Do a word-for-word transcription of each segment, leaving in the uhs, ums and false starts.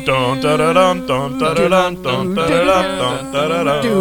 Dun, da, da, dun, dun, da, da, dun, dun, da, da, dun, da, da, da.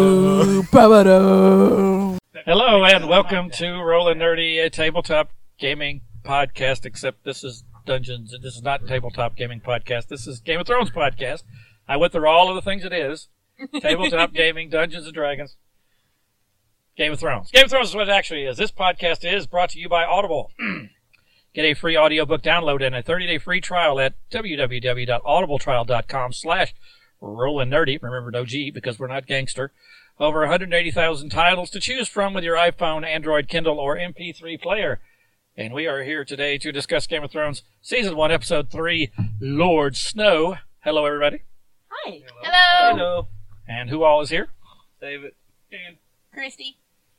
Hello and welcome to Rollin' Nerdy, a tabletop gaming podcast, except this is Dungeons, and this is not tabletop gaming podcast, this is Game of Thrones podcast. I went through all of the things it is. Tabletop gaming, Dungeons and Dragons, Game of Thrones. Game of Thrones is what it actually is. This podcast is brought to you by Audible. Get a free audiobook download and a thirty-day free trial at www.audibletrial.com slash Rollin' Nerdy. Remember, no G, because we're not gangster. Over one hundred eighty thousand titles to choose from with your iPhone, Android, Kindle, or M P three player. And we are here today to discuss Game of Thrones Season one, Episode three, Lord Snow. Hello, everybody. Hi. Hello. Hello. And who all is here? David. Dan. Christy.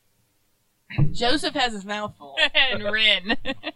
Joseph has his mouth full. And Rin.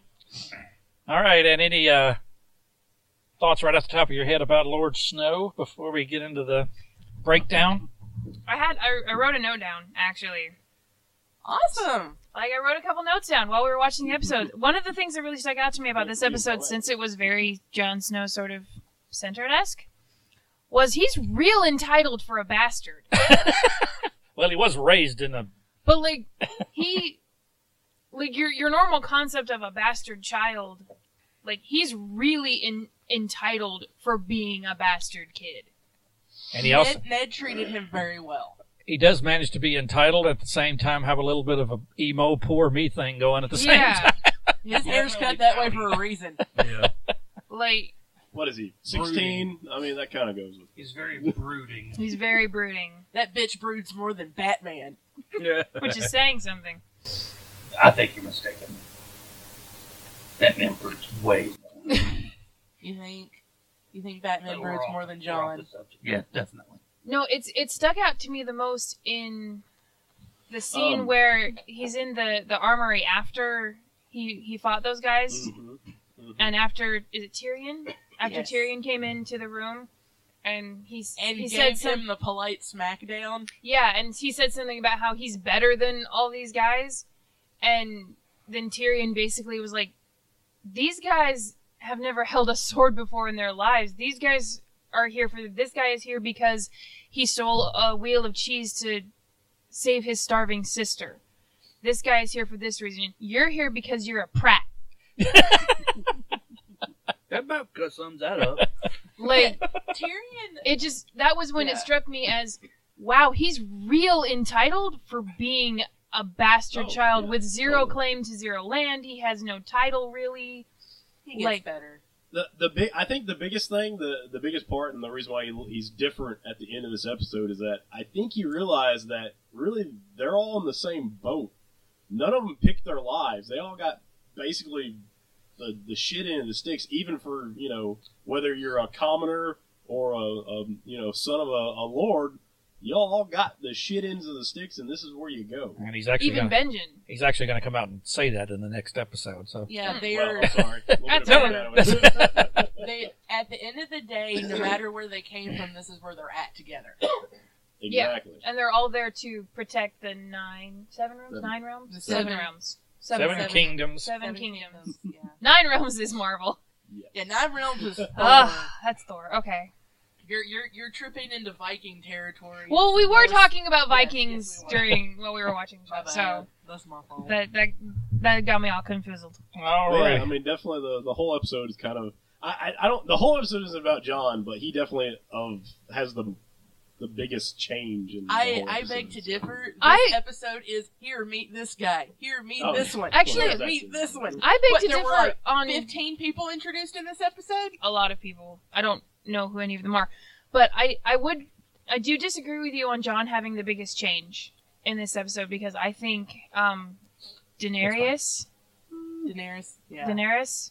All right, and any uh, thoughts right off the top of your head about Lord Snow before we get into the breakdown? I had I, I wrote a note down, actually. Awesome. Like, I wrote a couple notes down while we were watching the episode. One of the things that really stuck out to me about this episode, since it was very Jon Snow sort of centered-esque, was he's real entitled for a bastard. Well, he was raised in a... But, like, he... Like, your your normal concept of a bastard child, like, he's really in, entitled for being a bastard kid. And he also... Ned, Ned treated him very well. He does manage to be entitled, at the same time have a little bit of a emo poor me thing going at the same Yeah. time. His hair's cut that way for a reason. Yeah. Like, What is he? sixteen? I mean, that kind of goes with He's very brooding. he's very brooding, That bitch broods more than Batman. Yeah. which is saying something. I think you're mistaken. That man broods way more. You think? You think Batman We're broods off- more than we're off John? the subject. Yeah, definitely. No, it's it stuck out to me the most in the scene Um. where he's in the, the armory after he he fought those guys, Mhm. Mhm. and after is it Tyrion? After Yes. Tyrion came into the room, and he's And he gave said him some the polite smackdown. yeah, and he said something about how he's better than all these guys, and then Tyrion basically was like, "These guys have never held a sword before in their lives. These guys are here for this guy is here because he stole a wheel of cheese to save his starving sister. This guy is here for this reason. You're here because you're a prat." That about sums that up. Like, Tyrion. it just that was when Yeah. it struck me as, wow, he's real entitled for being a bastard Oh, child yeah, with zero totally. claim to zero land. He has no title really. He gets like- better. The the big I think the biggest thing, the the biggest part, and the reason why he, he's different at the end of this episode is that I think he realized that really they're all in the same boat. None of them picked their lives. They all got basically the the shit end of the sticks. Even for you know whether you're a commoner or a, a you know son of a, a lord, y'all all got the shit ends of the sticks, and this is where you go. And he's actually Even gonna, Benjen. he's actually going to come out and say that in the next episode. So Yeah, Mm. they're Well, I'm sorry. A little bit That's- of foreshadowing. they. At the end of the day, no matter where they came from, this is where they're at together. Exactly. And they're all there to protect the nine, seven realms, Seven. nine realms, The seven, seven. realms, Seven, seven, Kingdoms. seven kingdoms. Yeah. Nine realms is Marvel. Yeah, Nine Realms is Thor. Ugh, that's Thor. Okay. You're you're you're tripping into Viking territory. Well, we were Most- talking about Yes, Vikings yes, we were. during while we were watching the My show, bad. so That's my fault. that that that got me all confused. All But right. yeah, I mean, definitely the, the whole episode is kind of. I, I, I don't. The whole episode isn't about John, but he definitely of has the the biggest change. In the I, whole I episode, beg to so. differ. This I- episode is here, meet this guy. Here, meet Oh, this one. Actually- here, meet this one. I beg What, to there differ were, like, on Fifteen people introduced in this episode. a lot of people. I don't know who any of them are, but I I would I do disagree with you on John having the biggest change in this episode because I think um, Daenerys Daenerys. Yeah. Daenerys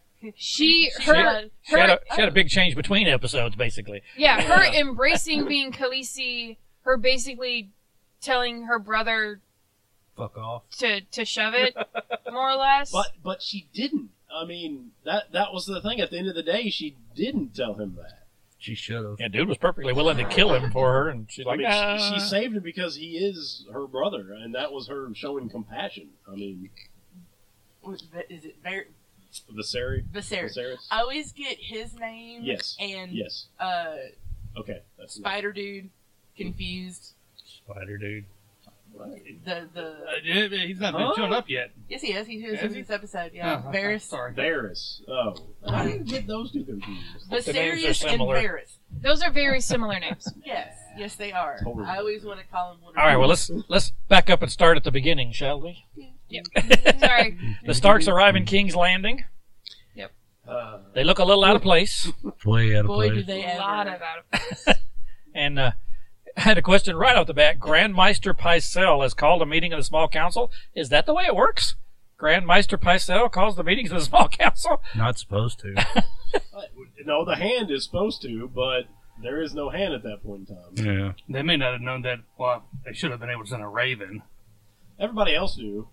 she She her had- She had, her a, she had a big change between episodes, basically. yeah her Yeah. embracing being Khaleesi, her basically telling her brother Fuck off. to to shove it more or less. But but she didn't. I mean, that that was the thing. At the end of the day, she didn't tell him that. She should have. Yeah, dude was perfectly willing to kill him for her, and she's I like, mean, nah. she, she saved him because he is her brother, and that was her showing compassion. I mean, Is it very? Viserys. Viserys. Viserys. I always get his name Yes. and Yes. uh, Okay. That's Spider Dude confused. Spider dude. The the Uh, yeah, he's not Huh? shown up yet. yes, he is. He's Is in he? this episode. Yeah, Oh, Varys. Sorry. Varys. Oh, how do you get those two confused? The names are Viserys and similar. Varys. Those are very similar names. Yes, yes, they are. Totally. I always want to call them one. All right, well let's let's back up and start at the beginning, shall we? Yep. Sorry. The Starks arrive in King's Landing. Uh, They look a little out of place, Way out of Boy, do place. they A ever! lot of out of and uh, I had a question right off the bat. Grandmeister Pycelle has called a meeting of the small council. Is that the way it works? Grandmeister Pycelle calls the meetings of the small council. Not supposed to. no, the hand is supposed to, but there is no hand at that point in time. Yeah. They may not have known that. Well, they should have been able to send a raven. Everybody else do.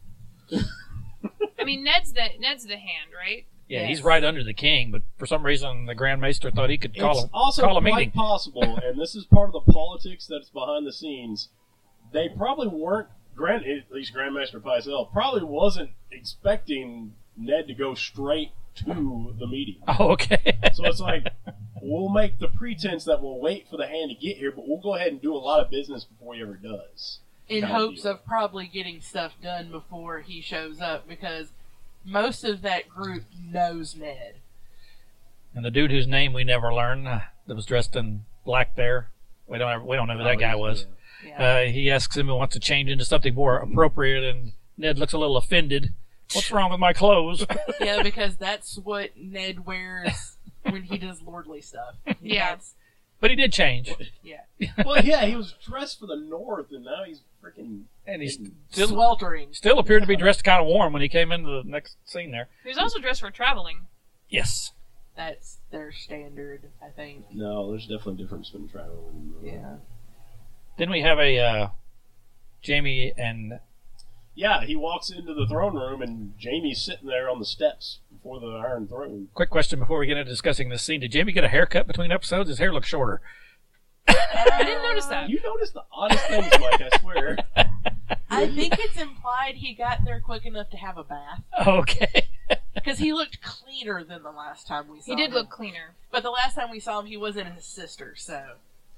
I mean, Ned's the Ned's the hand, right? Yeah, Yes. he's right under the king, but for some reason the Grand Maester thought he could call It's a, also call a quite meeting. possible, and this is part of the politics that's behind the scenes. They probably weren't, Grand, at least Grandmaster Pycelle, probably wasn't expecting Ned to go straight to the meeting. Oh, okay. So it's like, we'll make the pretense that we'll wait for the hand to get here, but we'll go ahead and do a lot of business before he ever does. In Kind of hopes deal. of probably getting stuff done before he shows up, because most of that group knows Ned. And the dude whose name we never learned, uh, that was dressed in black there, we don't ever, we don't know who that Oh, guy yeah, was. Yeah. Uh, he asks him if he wants to change into something more appropriate, and Ned looks a little offended. What's wrong with my clothes? Yeah, because that's what Ned wears when he does lordly stuff. Yeah. That's- But he did change, yeah. Well, yeah, he was dressed for the North, and now he's freaking... and he still Sweltering. still appeared to be dressed kind of warm when he came into the next scene there. He was also dressed for traveling. Yes. That's their standard, I think. No, there's definitely a difference between traveling and... uh, Yeah. Then we have a uh, Jamie and Yeah, he walks into the throne room, and Jamie's sitting there on the steps before the Iron Throne. quick question before we get into discussing this scene. Did Jamie get a haircut between episodes? His hair looks shorter. I didn't notice that. You notice the oddest things, Mike, I swear. I think it's implied he got there quick enough to have a bath. Okay. Because he looked cleaner than the last time we saw He him. did look cleaner. But the last time we saw him, he wasn't his sister, so.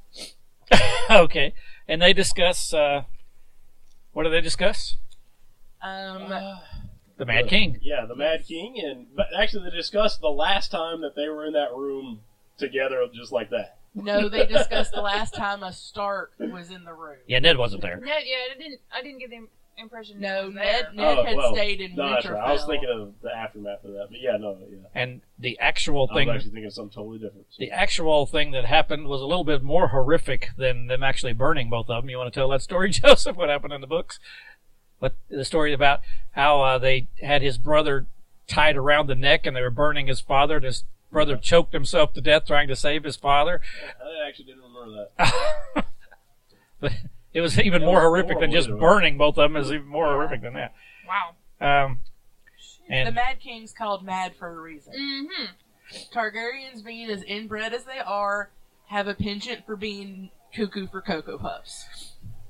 Okay. And they discuss, uh, what do they discuss? Um, The Mad King. Yeah, the Mad King, and but actually they discussed the last time that they were in that room together, just like that. no, they discussed the last time a Stark was in the room. Yeah, Ned wasn't there. Ned, yeah, I didn't. I didn't get the impression. Ned No, was Ned, there. Ned Oh, had well, stayed in No, that's Winterfell. right. I was thinking of the aftermath of that, but yeah, no, yeah. And the actual I thing, was actually thinking of something totally different. So. the actual thing that happened was a little bit more horrific than them actually burning both of them. You want to tell that story, Joseph? What happened in the books? What the story about how uh, they had his brother tied around the neck and they were burning his father, and his brother choked himself to death trying to save his father. I actually didn't remember that. But it was even That more was horrific than horrible, just isn't it? burning both of them. Is even more Yeah. horrific than that. Wow. Um, The and Mad King's called Mad for a reason. Mm-hmm. Targaryens, being as inbred as they are, have a penchant for being cuckoo for Cocoa Puffs.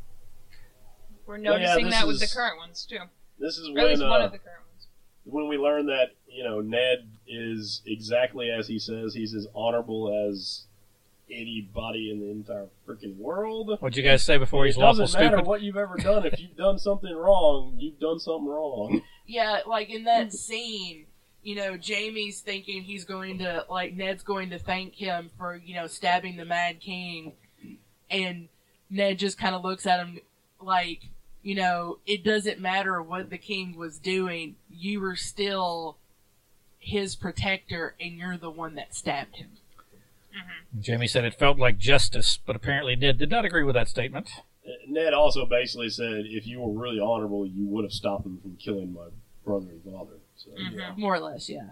We're Well, yeah, noticing this that with is- the current ones too. This is Or at least when one uh, of the current ones. when we learn that you know Ned is exactly as he says. He's as honorable as anybody in the entire freaking world. what'd you guys say before he's it lawful doesn't matter stupid? what you've ever done. If you've done something wrong, you've done something wrong. Yeah, like in that scene, you know, Jamie's thinking he's going to, like, Ned's going to thank him for, you know, stabbing the Mad King. And Ned just kind of looks at him like, you know, it doesn't matter what the king was doing. You were still his protector, and you're the one that stabbed him. Jamie said it felt like justice, but apparently Ned did not agree with that statement. Ned also basically said, if you were really honorable, you would have stopped him from killing my brother and father. So, yeah. More or less, yeah.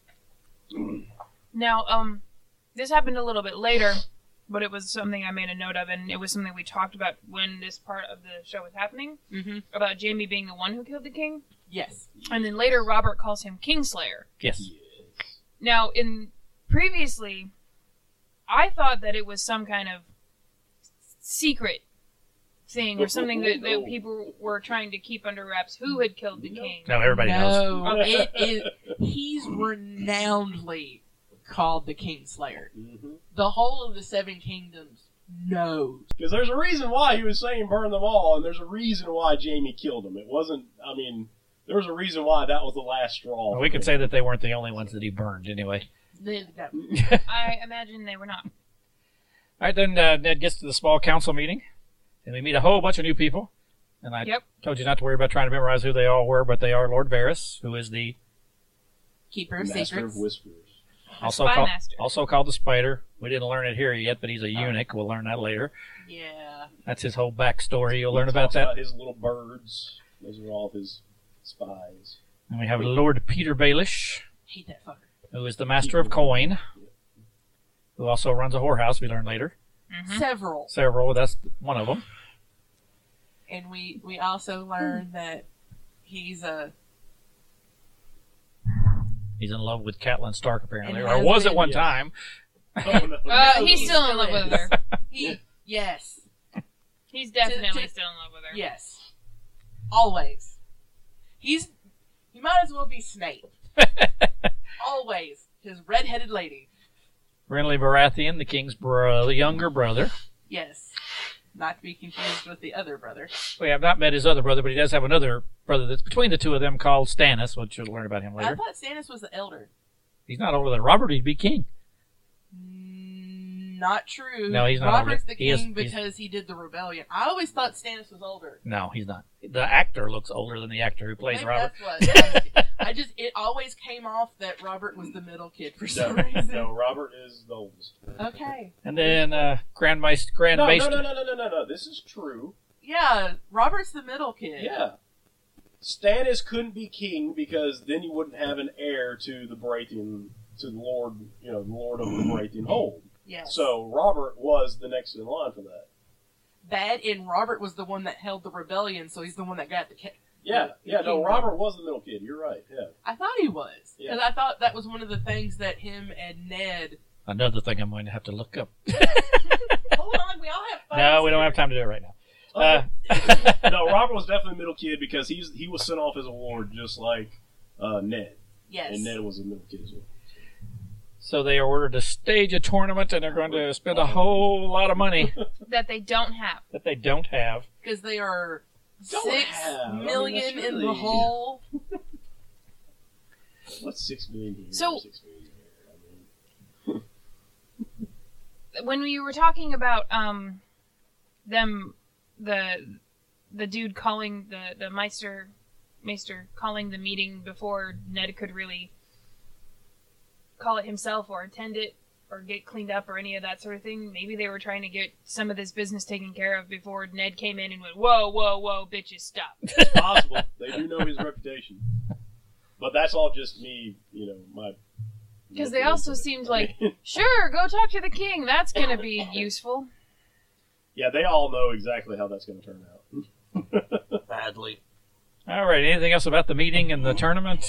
Now, um, this happened a little bit later, but it was something I made a note of, and it was something we talked about when this part of the show was happening, Mm-hmm. about Jamie being the one who killed the king. Yes. And then later, Robert calls him Kingslayer. Yes. Now, in previously, I thought that it was some kind of secret thing or something that, that people were trying to keep under wraps who had killed the No. king. No, everybody knows. No, it is. He's renownedly called the Kingslayer. Mm-hmm. The whole of the Seven Kingdoms knows. Because there's a reason why he was saying burn them all, and there's a reason why Jaime killed them. It wasn't, I mean, there was a reason why that was the last straw. Well, we could say that they weren't the only ones that he burned anyway. They- that- I imagine they were not. All right, then uh, Ned gets to the small council meeting, and we meet a whole bunch of new people. And I Yep. told you not to worry about trying to memorize who they all were, but they are Lord Varys, who is the Keeper of Master Secrets. of Whispers. also Spy called, master. also called the Spider. We didn't learn it here yet, but he's a eunuch. We'll learn that later. Yeah. That's his whole backstory. You'll learn He about talks that. About his little birds. Those are all of his spies. And we have Lord Peter Baelish, Hate that fucker. who is the Master of Coin, who also runs a whorehouse. We learn later. Mhm. Several. Several. That's one of them. And we, we also learned that he's a. He's in love with Catelyn Stark, apparently, And or has was at been, one yes. time. Oh, no. Uh, No, he's he still in still love with is. her. He, yes. He's definitely to- still in love with her. Yes. Always. He's. He might as well be Snape. Always. His red-headed lady. Renly Baratheon, the king's brother, younger brother. Yes. Not to be confused with the other brother. We have not met his other brother, but he does have another brother that's between the two of them called Stannis, which you'll learn about him I later. thought Stannis was the elder. He's not older than Robert, he'd be king. Mm, Not true. No, he's not Robert's older. the He is- king he's- because he did the rebellion. I always thought Stannis was older. No, he's not. The actor looks older than the actor who plays Maybe Robert. that's what. I just it always came off that Robert was the middle kid for some No, reason. no, Robert is the oldest. Okay. And then uh, Grand Maester, Grand No, no, Maester. no, no, no, no, no, no. This is true. Yeah, Robert's the middle kid. Yeah. Stannis couldn't be king because then you wouldn't have an heir to the Baratheon, to the Lord, you know, the Lord of the Baratheon hold. Yes. So Robert was the next in line for that. That and Robert was the one that held the rebellion, so he's the one that got the. Ca- Yeah, the yeah. No, kingdom. Robert was the middle kid. You're right. Yeah. I thought he was Yeah. because I thought that was one of the things that him and Ned. Another thing I'm going to have to look up. Hold on, we all have. Phones No, we don't here. have time to do it right now. Uh, No, Robert was definitely middle kid because he's he was sent off as a ward just like uh, Ned, Yes. and Ned was a middle kid as well. so they are ordered to stage a tournament, and they're going to spend a whole lot of money That they don't have. that they don't have. Because they are Don't six have. I mean, million that's in the really- hole. What's six million here? So- six million here? I mean, When we were talking about um, them, the the dude calling the the Meister, Maester calling the meeting before Ned could really call it himself or attend it or get cleaned up or any of that sort of thing. Maybe they were trying to get some of this business taken care of before Ned came in and went, "Whoa, whoa, whoa, bitches, stop." it's possible. They do know his reputation, but that's all just me. You know, my. Because they also seemed like, sure, go talk to the king. That's gonna be useful. Yeah, they all know exactly how that's going to turn out. Badly. All right, anything else about the meeting and the tournament?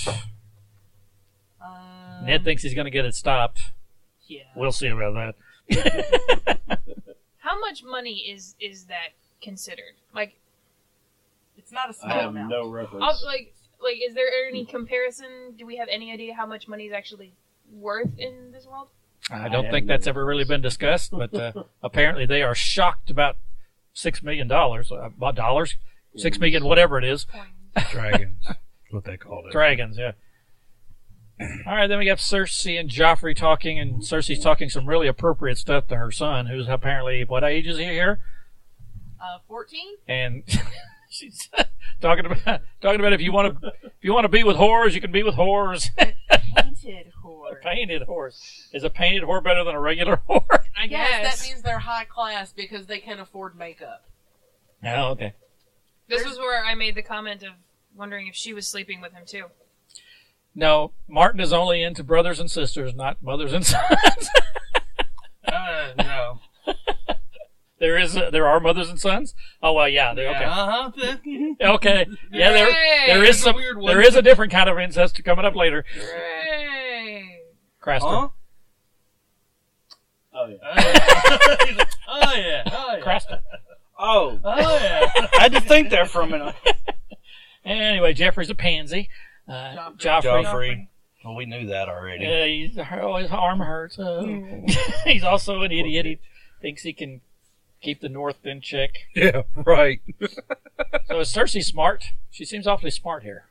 Um, Ned thinks he's going to get it stopped. Yeah. We'll see about that. How much money is is that considered? Like, It's not a I small have amount. no reference. I'll- like, like, is there any comparison? Do we have any idea how much money is actually worth in this world? I I don't have think no that's ever really been discussed, but uh, apparently they are shocked about six million dollars, uh, about dollars, six million, whatever it is. Dragons. That's what they called it. Dragons, yeah. All right, then we got Cersei and Joffrey talking, and Cersei's talking some really appropriate stuff to her son, who's apparently, what age is he here? Uh, fourteen? And she's talking about talking about if you want to if you want to be with whores, you can be with whores. Painted whore. Painted horse. Is a painted whore better than a regular whore? I Yes, guess. that means they're high class because they can afford makeup. Oh, okay. This was where I made the comment of wondering if she was sleeping with him too. No, Martin is only into brothers and sisters, not mothers and sons. Uh, no. there is, uh, there are mothers and sons. Oh well, yeah. They, okay. Uh-huh. Okay. Yeah, there, Hooray! there is There's a some. weird one. There is a different kind of incest coming up later. Hooray! Craster. Huh? Oh yeah. Oh, yeah. Oh, yeah. Oh, yeah. Craster. Oh, Oh, Oh, yeah. I had to think there for a minute. Anyway, Jeffrey's a pansy. Uh, Joffrey. Joffrey. Well, we knew that already. Yeah, he's, oh, his arm hurts. Oh. He's also an idiot. He thinks he can keep the North in check. Yeah, right. So is Cersei smart? She seems awfully smart here.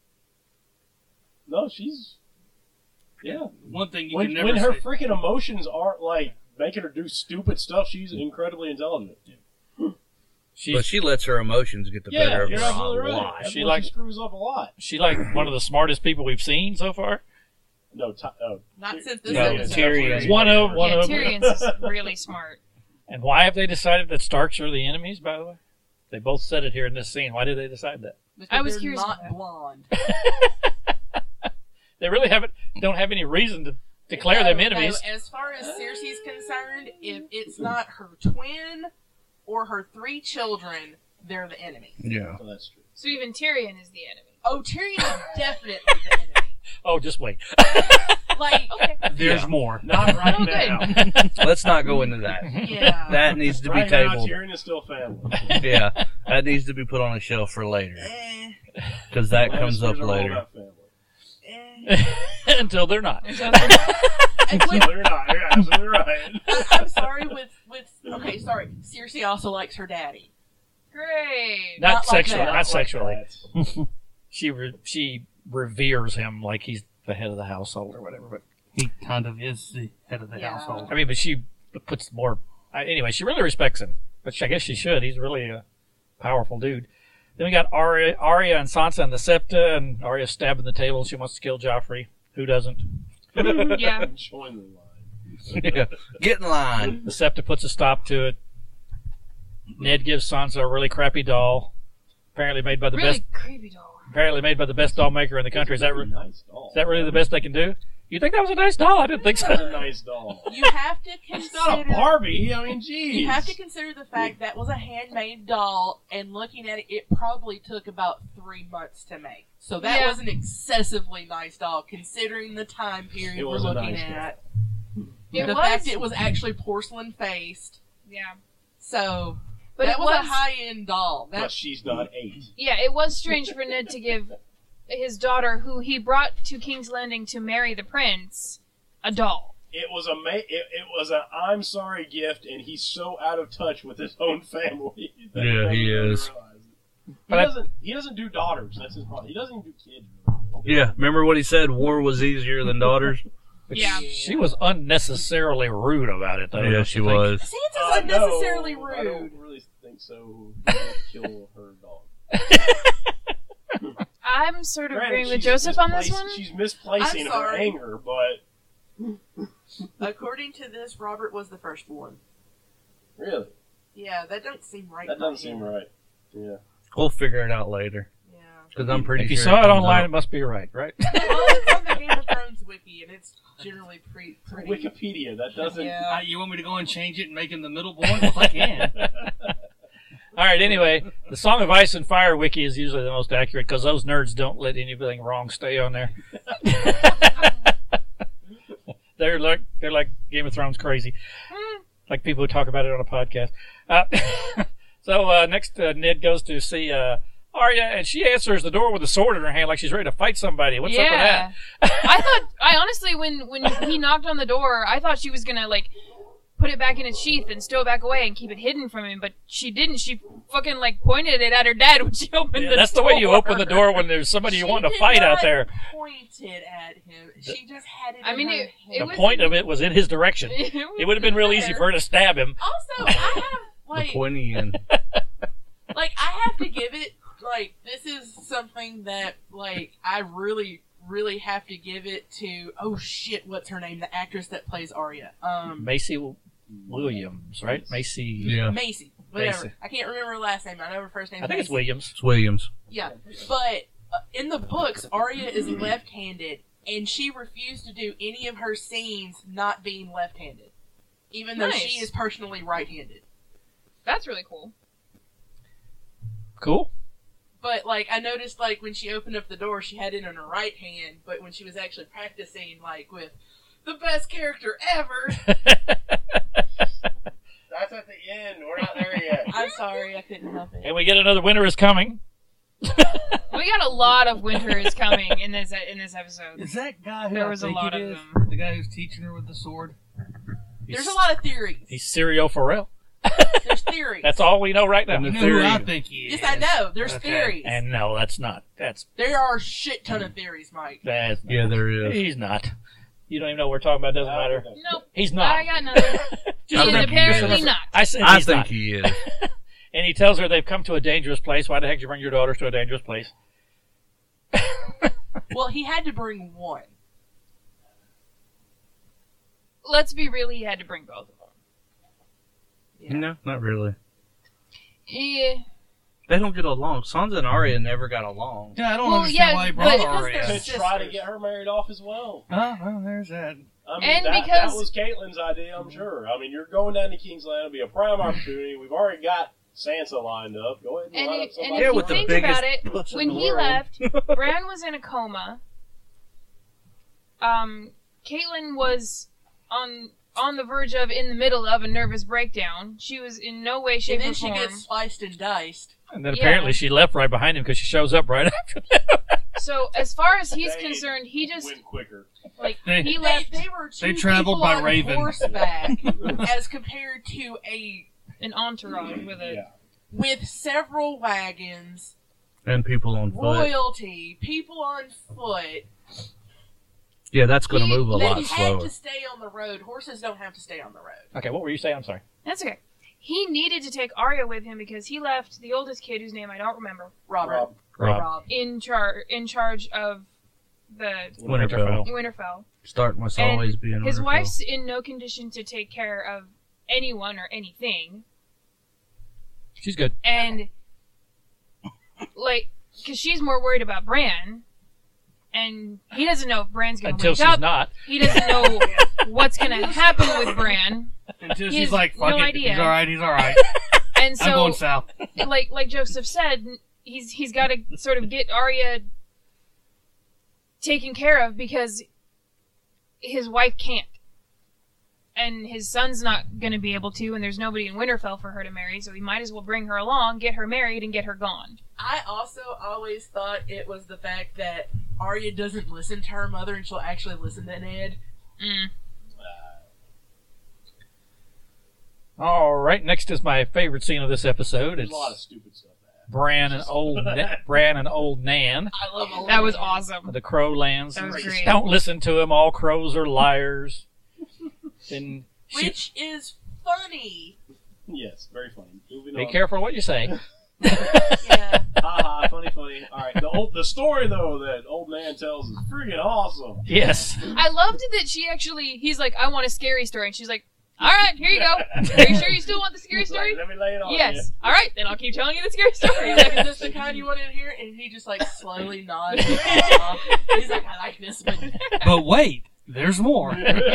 No, she's yeah. One thing you When, can never when her say. freaking emotions aren't like making her do stupid stuff, she's incredibly intelligent. She's, But she lets her emotions get the Yeah, better of you're her absolutely a right. lot. That's She where like- she screws up a lot. she like one of the smartest people we've seen so far. No, t- oh, Not since this No, episode. Tyrion. One of one yeah, of Tyrion's is really smart. And why have they decided that Starks are the enemies? By the way, they both said it here in this scene. Why did they decide that? Because I was they're curious not about that. blonde. They really haven't don't have any reason to declare No, them no, enemies. as far as Cersei's concerned, if it's not her twin or her three children, they're the enemy. Yeah. oh, that's true. So even Tyrion is the enemy. Oh, Tyrion is definitely the enemy. Oh, just wait. Like, Okay. There's Yeah. more. Not right Oh, now. Let's not go into that. yeah. That needs to be right now, tabled. Tyrion is still family. Yeah, that needs to be put on a shelf for later Eh, because that comes up Lannisters are all later. about family. eh. Until they're not. And No, with- they're not. You're absolutely right. I- I'm sorry with with okay, sorry. Cersei also likes her daddy. Great. Not, Not like sexually. that. Not Like sexually. that. She re- she reveres him like he's the head of the household or whatever. But He kind of is the head of the Yeah. household. I mean, but she puts more. I, anyway, she really respects him, which I guess she should. He's really a powerful dude. Then we got Arya, Arya and Sansa and the Septa, and Arya stabbing the table. She wants to kill Joffrey. Who doesn't? Yeah. Join the line. Yeah. Get in line. The Septa puts a stop to it. Ned gives Sansa a really crappy doll, apparently made by the Really best. creepy doll. Apparently made by the best doll maker in the country. Is that re- nice doll? is that really the best they can do? You think that was a nice doll? I didn't think That's so. a nice doll. You have to It's not a consider Barbie. I mean, geez. you have to consider the fact that was a handmade doll, and looking at it, it probably took about three months to make. So that Yeah. was an excessively nice doll, considering the time period It we're was a looking nice doll. at. It the was. fact it was actually porcelain faced. Yeah. So But that it was, was, a high end doll. But That she's not eight. yeah, it was strange for Ned to give his daughter, who he brought to King's Landing to marry the prince, a doll. It was a ma- it, it was an I'm sorry gift, and he's so out of touch with his own family. that Yeah, doesn't he even is. realize it. He But I- doesn't. He doesn't do daughters. That's his problem. He doesn't even do kids. Yeah, remember what he said? War was easier than daughters. But Yeah. She was unnecessarily rude about it, though. Yeah, don't she you think? was. Sansa's Uh, unnecessarily no, I rude. don't really think so. He would kill her dog. I'm sort of Granted, agreeing with she's Joseph on this misplaced- one. She's misplacing I'm her sorry. anger, but According to this, Robert was the first one. really, Yeah, that don't seem right. that by doesn't seem him. right. Yeah. We'll figure it out later Yeah. because I'm pretty If you sure. saw it comes online, up. it must be right, right? Well, it's on the Game of Thrones wiki, and it's generally pre- pretty. Wikipedia. That doesn't. Uh, Yeah. you want me to go and change it and make him the middle boy? Well, I can. All right, anyway, the Song of Ice and Fire wiki is usually the most accurate because those nerds don't let anything wrong stay on there. they're like they're like Game of Thrones crazy, like people who talk about it on a podcast. Uh, so uh, next, uh, Ned goes to see uh, Arya, and she answers the door with a sword in her hand, like she's ready to fight somebody. What's up with yeah. that? I thought, I honestly, when when he knocked on the door, I thought she was gonna like put it back in its sheath and stow it back away and keep it hidden from him, but she didn't. She fucking like pointed it at her dad when she opened Yeah, the that's door. the way you open the door when there's somebody you She want to did fight out not there. Pointed at him. She just had it. I in mean, her it- hand. it The was- point of it was in his direction. It would have been real easy for her to stab him. Also, I have the like, pointy end. like I have to give it like this is something that like I really, really have to give it to. Oh shit, what's her name? The actress that plays Arya. Um, Macy Williams, right? Macy. Yeah, Macy. Whatever. Macy. I can't remember her last name. I know her first name. I think it's Macy. Williams. it's Williams. Yeah, but uh, in the books, Arya is left-handed, and she refused to do any of her scenes not being left-handed, even though Nice. she is personally right-handed. That's really cool. Cool. But like, I noticed like when she opened up the door, she had it in her right hand, but when she was actually practicing, like with the best character ever, That's at the end. We're not there yet. I'm Sorry, I couldn't help it. And we get another winter is coming. We got a lot of winters coming in this in this episode. Is that guy who There I was a think lot it of is? them. The guy who's teaching her with the sword? There's a lot of theories. He's Serial Pharrell. There's theories. That's all we know right now. And You the know who theory. I think he is. Yes, I know. There's Okay. theories. And no, that's not. That's There are a shit ton of theories, Mike. that's not. Yeah, there is. He's not. You don't even know what we're talking about. Doesn't matter. Nope. He's not. I got nothing. Just He is remember- apparently just remember- not. I said I he's think not. he is. And he tells her they've come to a dangerous place. Why the heck did you bring your daughters to a dangerous place? Well, he had to bring one. Let's be real, he had to bring both of them. Yeah. No, not really. Yeah. They don't get along. Sansa and Arya never got along. Yeah, I don't Well, understand yeah, why he but- brought Because Arya. they're To try to sisters. get her married off as well. Oh, well, there's that. I mean, And that, because- that was Caitlyn's idea, I'm sure. I mean, you're going down to King's Landing. It'll be a prime opportunity. We've already got Sansa lined up. Go ahead and, And, line you, up and somebody. if Yeah, you with the think biggest about it, puss in when the he world. left, Bran was in a coma. Um, Caitlyn was on on the verge of, in the middle of, a nervous breakdown. She was in no way, shape, And then or she form. gets sliced and diced. And then Yeah. apparently she left right behind him because she shows up right after that. So, as far as he's They concerned, he just, win quicker. like, They- he They, left they were two They traveled people by on Raven. horseback as compared to a an entourage with a... Yeah. with several wagons, And people on foot. royalty, people on foot. Yeah, that's going to He- move a they lot had slower. to stay on the road. Horses don't have to stay on the road. Okay, what were you saying? I'm sorry. That's okay. He needed to take Arya with him because he left the oldest kid, whose name I don't remember, Robert. Rob. Rob. Rob. in char in charge of the Winterfell. Winterfell. Start must And always be in His Winterfell. wife's in no condition to take care of anyone or anything, She's good. and like, because she's more worried about Bran, and he doesn't know if Bran's gonna Until wake she's up. not. He doesn't know what's gonna happen with Bran, Until He she's has like, fuck no it. idea. He's alright, he's alright. and I'm going so south. like like Joseph said, he's he's got to sort of get Arya taken care of because his wife can't, and his son's not going to be able to, and there's nobody in Winterfell for her to marry, so he might as well bring her along, get her married, and get her gone. I also always thought it was the fact that Arya doesn't listen to her mother and she'll actually listen to Ned. Mm. All right, next is my favorite scene of this episode. There's It's a lot of stupid stuff. Bran and old Na- Bran and old Nan. I love all That was that. awesome. The crow lands. That was Just great. Don't listen to him. All crows are liars. And she, Which is funny. Yes, very funny. Moving be on. careful what you say. Yeah. Ha ha, funny, funny. All right, the old, the story though that old man tells is freaking awesome. Yes. I loved that she actually, he's like, I want a scary story, and she's like, all right, here you go. Are you sure you still want the scary story? Let me lay it on Yes. All right, then I'll keep telling you the scary story. He's like, is this the kind you want to hear? And he just like slowly nods. He's like, I like this one. But wait, there's more.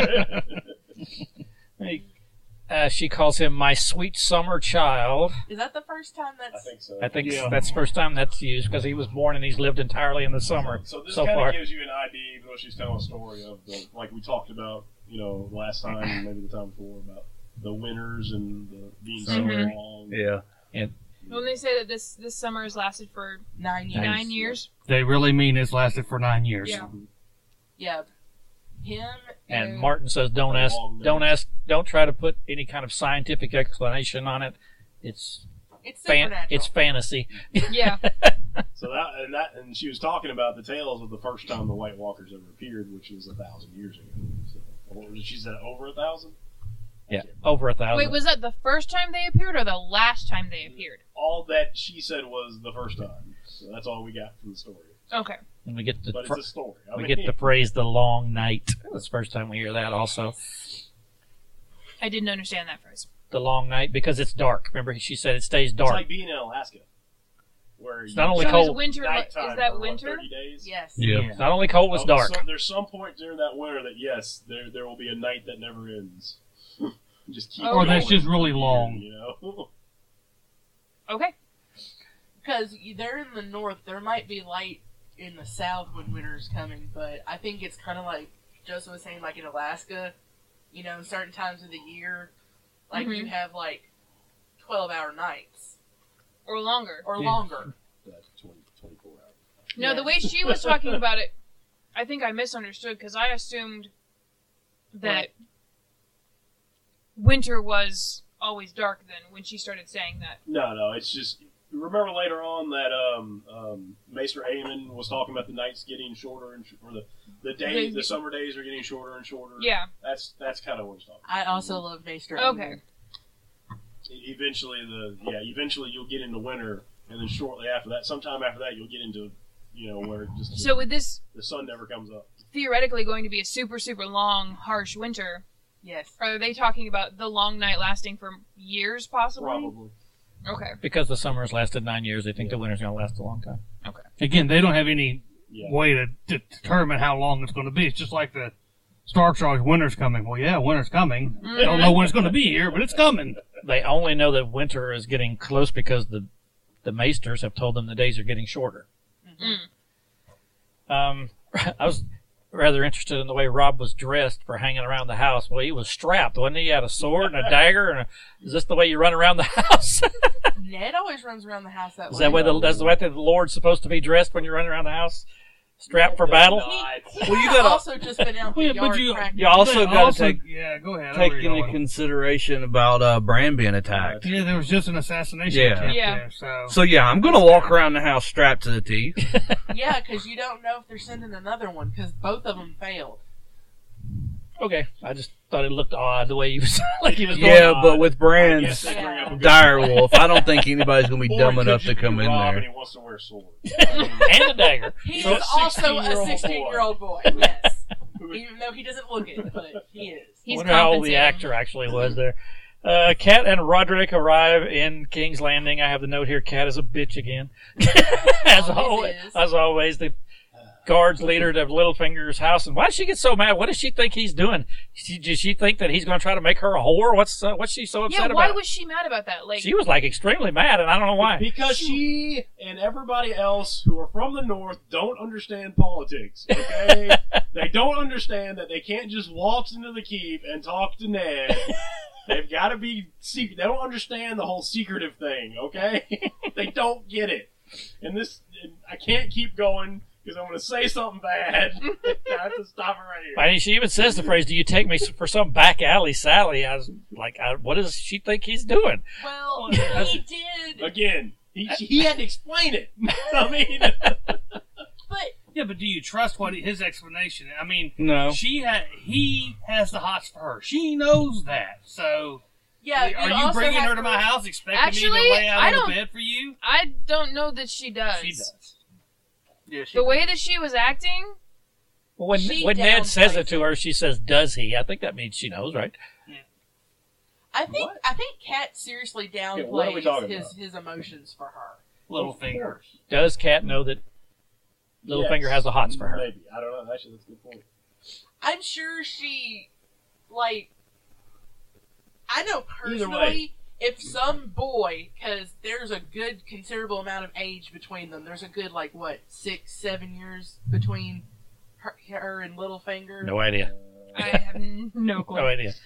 Hey, Uh, she calls him my sweet summer child. Is that the first time I that's... think so. I think Yeah. that's the first time that's used because he was born and he's lived entirely in the summer So this so kind far. of gives you an idea, even though she's telling a story of the, like we talked about, you know, last time and maybe the time before about the winters and the being so Mhm. long. Yeah. When they say that this this summer has lasted for Nine years. nine years, They really mean it's lasted for nine years. Yeah. Yeah. Him And Martin says, "Don't A ask, long don't day. ask, don't try to put any kind of scientific explanation on it. It's It's fan, supernatural. it's fantasy." yeah. So that and that and she was talking about the tales of the first time the White Walkers ever appeared, which was a thousand years ago. So, or she said over a thousand. Yeah, over a thousand. Wait, was that the first time they appeared or the last time they appeared? All that she said was the first time. So that's all we got from the story. Okay. and we get the But fr- it's a story. I we mean, get the phrase "the long night." That's the first time we hear that. Also, I didn't understand that phrase. the long night because it's dark. Remember, she said it stays It's dark. like being in Alaska, where It's you not only so cold. is winter? Is nighttime that for, what, winter? thirty days. Yes. Yeah. It's not only cold; it's Oh, dark. so- there's some point during that winter that yes, there there will be a night that never ends. Just keep Or that's going just really for long. years, You know. Okay. Because they're in the north, there might be light in the south when winter's coming, but I think it's kind of like Joseph was saying, like in Alaska, you know, certain times of the year, like Mhm. you have like twelve-hour nights Or longer. or Yeah. longer. That's twenty, twenty-four hours. No, Yeah. the way she was talking about it, I think I misunderstood because I assumed that Right. winter was always dark then when she started saying that. No, no, it's just remember later on that um, um, Maester Aemon was talking about the nights getting shorter and sh- or the the days, The- the summer days are getting shorter and shorter. Yeah. that's that's kind of what he's talking. I also love Maester. Okay. Aemon. E- Eventually, the yeah, eventually you'll get into winter, and then shortly after that, sometime after that, you'll get into you know where just So with this the sun never comes up. theoretically going to be a super, super long, harsh winter, Yes. are they talking about the long night lasting for years possibly? Probably. Okay. Because the summer's lasted nine years, they think the winter's going to last a long time. Again, they don't have any Yeah. way to, to determine how long it's going to be. It's just like the Stark's always, winter's coming. Well, yeah, winter's coming. Don't know when it's going to be here, but it's coming. They only know that winter is getting close because the the maesters have told them the days are getting shorter. Mm. Um, I was rather interested in the way Rob was dressed for hanging around the house. Well, he was strapped, wasn't he? He had a sword and a dagger. And a, is this the way you run around the house? Ned always runs around the house that Is way. that way the that's the way the Lord's supposed to be dressed when you're running around the house, strapped for battle? He, Well, you he's gotta- also just been out in Well, the yeah, but yard you- cracking. you also They gotta take- Yeah, go ahead. I know Take where you're into going. consideration about uh, Bran being attacked. Yeah, there was just an assassination Yeah. attempt Yeah. there, so... So yeah, I'm gonna walk around the house strapped to the teeth. Yeah, because you don't know if they're sending another one because both of them failed. Okay, I just thought it looked odd the way he was like he was going. Yeah, on. but with I Bran's guess they bring up a good dire point. wolf, I don't think anybody's gonna be Or dumb could enough you to come be in Rob there. And he wants to wear a sword. and a dagger. He's So a also a sixteen-year-old boy. sixteen-year-old boy. Yes, even though he doesn't look it, but he is. I He's wonder how old the compensating. actor actually was there. Uh, Kat and Roderick arrive in King's Landing. I have the note here: Kat is a bitch again, as Always always. is. As always, the guards leader to Littlefinger's house. And why does she get so mad? What does she think he's doing? She, does she think that he's going to try to make her a whore? What's uh, what's she so upset Yeah, why about? was she mad about that? Like, She was like extremely mad, and I don't know why. Because she and everybody else who are from the North don't understand politics, okay? They don't understand that they can't just waltz into the keep and talk to Ned. They've got to be secret. They don't understand the whole secretive thing, okay? They don't get it. And this, and I can't keep going because I'm going to say something bad. I have to stop it right here. I mean, she even says the phrase, "Do you take me for some back alley Sally?" I was like, I, "What does she think he's doing?" Well, Well, he did, Again, he, he had to explain it. I mean, but Yeah, but do you trust what he, his explanation? I mean, No. she ha- he has the hots for her. She knows that. So, yeah, are you also bringing have her to my house expecting Actually, me to lay out I on don't- the bed for you? I don't know that she does. She does. Yeah, she The does. way that she was acting, Well, when She when Ned says downplays it to her, she says, "Does he?" I think that means she knows, right? I think What? I think Kat seriously downplays what are we talking his about? his emotions for her. Littlefinger. Does Kat know that Littlefinger yes. has the hots for her? Maybe. I don't know. Actually, that's a good point. I'm sure she, like, I know Either way. personally, if some boy, because there's a good considerable amount of age between them. There's a good like what six, seven years between her, her and Littlefinger. No idea. I have n- no clue. No idea.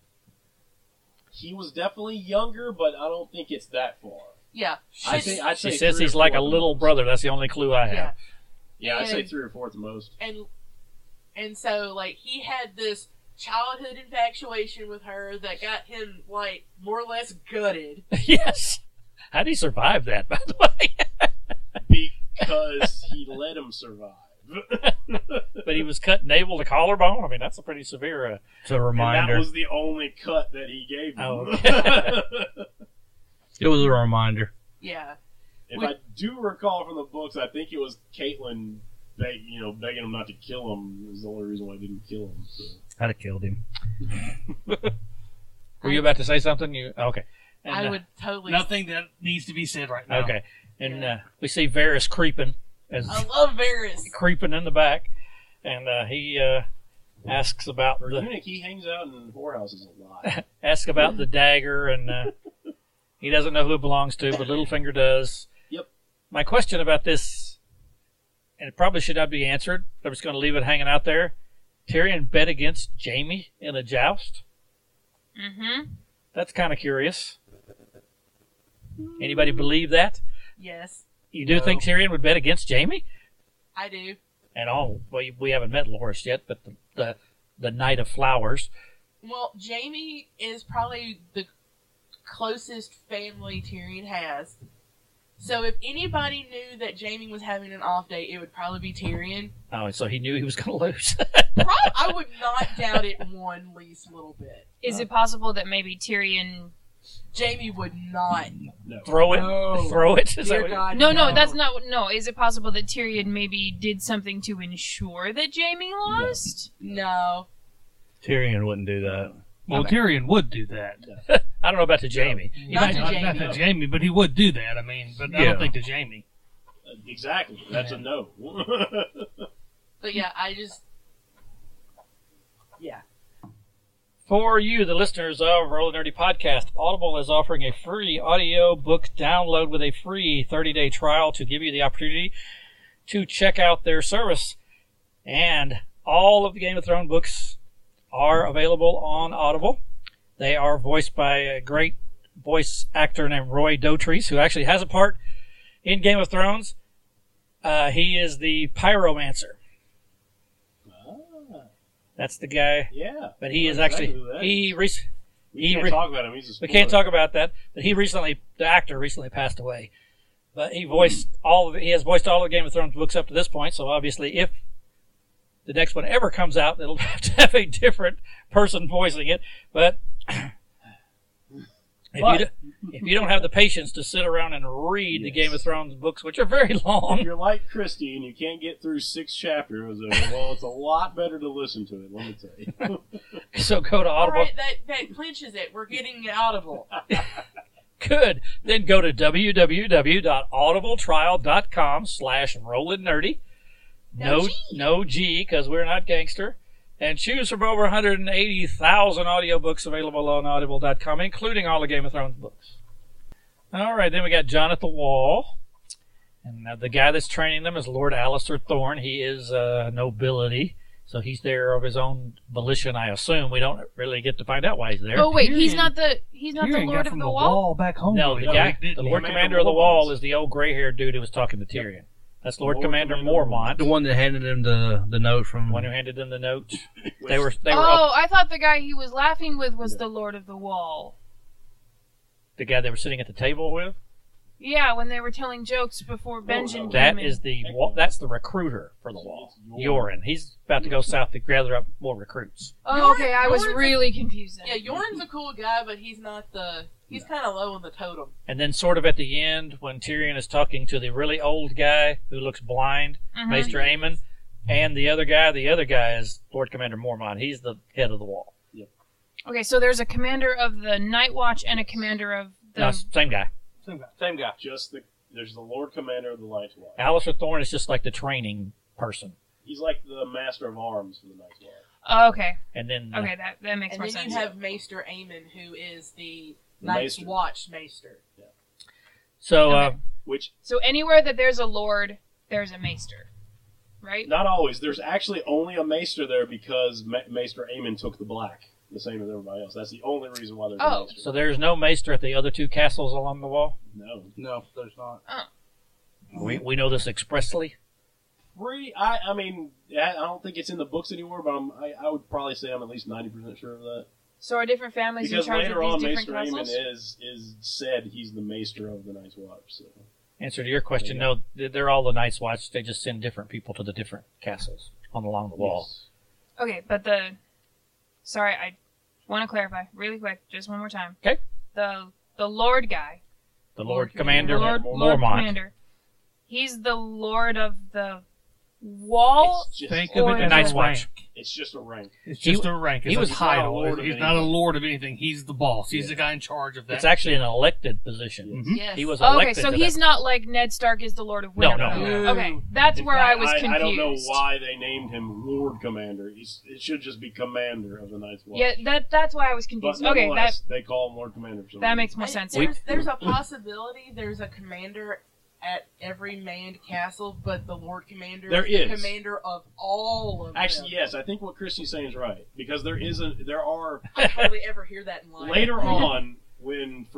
He was definitely younger, but I don't think it's that far. Yeah, I She's- think I'd She say says three or he's like four a at the little most. brother. That's the only clue I have. yeah, Yeah, I'd say And- three or four at the most. and and so like he had this childhood infatuation with her that got him like more or less gutted. Yes. How did he survive that, by the way? Because he let him survive. But he was cut navel to collarbone. I mean, that's a pretty severe. Uh, It's a And that reminder. was the only cut that he gave him. Oh, okay. It was a reminder. Yeah, If We- I do recall from the books, I think it was Caitlin, beg, you know, begging him not to kill him. Was the only reason why I didn't kill him. So. I'd have killed him. were you about to say something? You okay? And, I uh, would totally. Nothing that needs to be said right now. Okay, and Yeah. uh, we see Varys creeping as I love Varys. creeping in the back, and uh, he uh, asks about For the Eunuch, he hangs out in whorehouses a lot. asks about the dagger, and uh, he doesn't know who it belongs to, but Littlefinger does. Yep. My question about this, and it probably should not be answered. I'm just going to leave it hanging out there. Tyrion bet against Jaime in a joust. Mm-hmm. That's kind of curious. Anybody believe that? Yes, You do No. think Tyrion would bet against Jaime? I do. And all, well, we haven't met Loras yet, but the, the, the Knight of Flowers. Well, Jaime is probably the closest family Tyrion has. So if anybody knew that Jaime was having an off day, it would probably be Tyrion. Oh, so he knew he was going to lose. Prob- I would not doubt it one least little bit. Is it possible that maybe Tyrion? Jaime would not. No. Throw it. No. Throw it. Is that Dear what- God, No, no, that's not. No, is it possible that Tyrion maybe did something to ensure that Jaime lost? No. Tyrion wouldn't do that. Well, Okay. Tyrion would do that. I don't know about to Jaime. He Not might- to Not, Jaime. not to Jaime, but he would do that. I mean, but I Yeah. don't think to Jaime. Uh, Exactly. That's a no. But yeah, I just. Yeah. For you, the listeners of Roll Nerdy Podcast, Audible is offering a free audio book download with a free thirty-day trial to give you the opportunity to check out their service. And all of the Game of Thrones books are available on Audible. They are voiced by a great voice actor named Roy Dotrice, who actually has a part in Game of Thrones. Uh, he is the Pyromancer. Ah, That's the guy. yeah. But he I is know actually exactly who that he. is. Rec- We he can't re- talk about him. He's a we can't spoiler. talk about that, but he recently, the actor recently passed away. But he voiced all of, he has voiced all of the Game of Thrones books up to this point. So obviously, if the next one ever comes out, it'll have to have a different person voicing it. But if But- you do, if you don't have the patience to sit around and read the Yes. Game of Thrones books, which are very If long, you're like Christy and you can't get through six chapters, uh, well, it's a lot better to listen to it. Let me tell you. so go to All Audible. right, that, that clinches it. We're getting Audible. Good. Then go to www.audibletrial.com slash rollinnerdy. No No, G. no G, because we're not gangster. And choose from over one hundred eighty thousand audiobooks available on audible dot com, including all the Game of Thrones books. All right, then we got John at the Wall. And uh, the guy that's training them is Lord Alistair Thorne. He is uh, nobility, so he's there of his own volition, I assume. We don't really get to find out why he's there. Oh wait, he's Tyrion- not the he's not the Tyrion Lord got of from the the Wall. back home. No, the No, guy, he the didn't. Lord Commander Commander of the Wall Mormont. is the old gray-haired dude who was talking to Tyrion. That's Lord, Lord Commander, Commander Mormont, The one that handed him the, the note from. the one who handed them the note. They were they were Oh, up, I thought the guy he was laughing with was the Lord of the Wall. the guy they were sitting at the table with. Yeah, when they were telling jokes before Benjen no. came That in. is the wa- that's the recruiter for the Wall. It's Yoren. He's about to go south to gather up more recruits. Oh, okay, I was Yoren's a- really confused then. Yeah, Yorn's a cool guy, but he's not the. He's kind of low on the totem. And then, sort of at the end, when Tyrion is talking to the really old guy who looks blind, Mhm. Maester Aemon, and the other guy, the other guy is Lord Commander Mormont. He's the head of the Wall. Okay, so there's a commander of the Night Watch and a commander of the. No, same guy. Same guy. Same guy. Just the there's the Lord Commander of the Night's Watch. Alistair Thorne is just like the training person. He's like the Master of Arms for the Night's Watch. Oh, okay, And then uh, okay, that that makes And more then sense. you have Maester Aemon, who is the The Night's Maester. Watch Maester. so uh, Okay. Which So anywhere that there's a lord, there's a maester, right? not always. There's actually only a Maester there because Ma- Maester Aemon took the black, the same as everybody else. That's the only reason why there's Oh. a Maester. so there's no Maester at the other two castles along the Wall. No. No, there's not. We we know this expressly. Free. I. I mean, I I don't think it's in the books anymore, but I'm, I. I would probably say I'm at least ninety percent sure of that. So are different families Because in charge later of on, these different Maester castles? Aemon is is said he's the Maester of the Night's Watch. So Answer to your question: Yeah. No, they're they're all the Night's Watch. They just send different people to the different castles on along the Wall. yes. Okay, but the sorry, I want to clarify really quick, just one more time. Okay. The the Lord guy, The Lord Lord, Commander Commander, Lord, Mormont. Lord Commander. He's the Lord of the Wall. It's just, Think Or of it the as Night's a Watch. rank. it's just a rank. It's He- just a rank. he It's was a not a title. lord of He's not a anything. lord of anything. He's the boss. He's Yeah. the guy in charge of that. It's actually an elected position. Mhm. Yes. He was Oh, elected. okay, so to he's that. not like Ned Stark is the Lord of No, Winter. no, no. Okay, that's In where fact, I was confused. I don't know why they named him Lord Commander. He's, it should just be Commander of the Night's Watch. Yeah, that that's why I was But confused. Okay, that nonetheless, they call him Lord Commander. For some that reason. makes more And sense. There's, there's a possibility there's a commander at every manned castle, but the Lord Commander There is the is. commander of all of Actually, them. yes, I think what Christy's saying is right because there is a there are I hardly ever hear that in life. later on when for reasons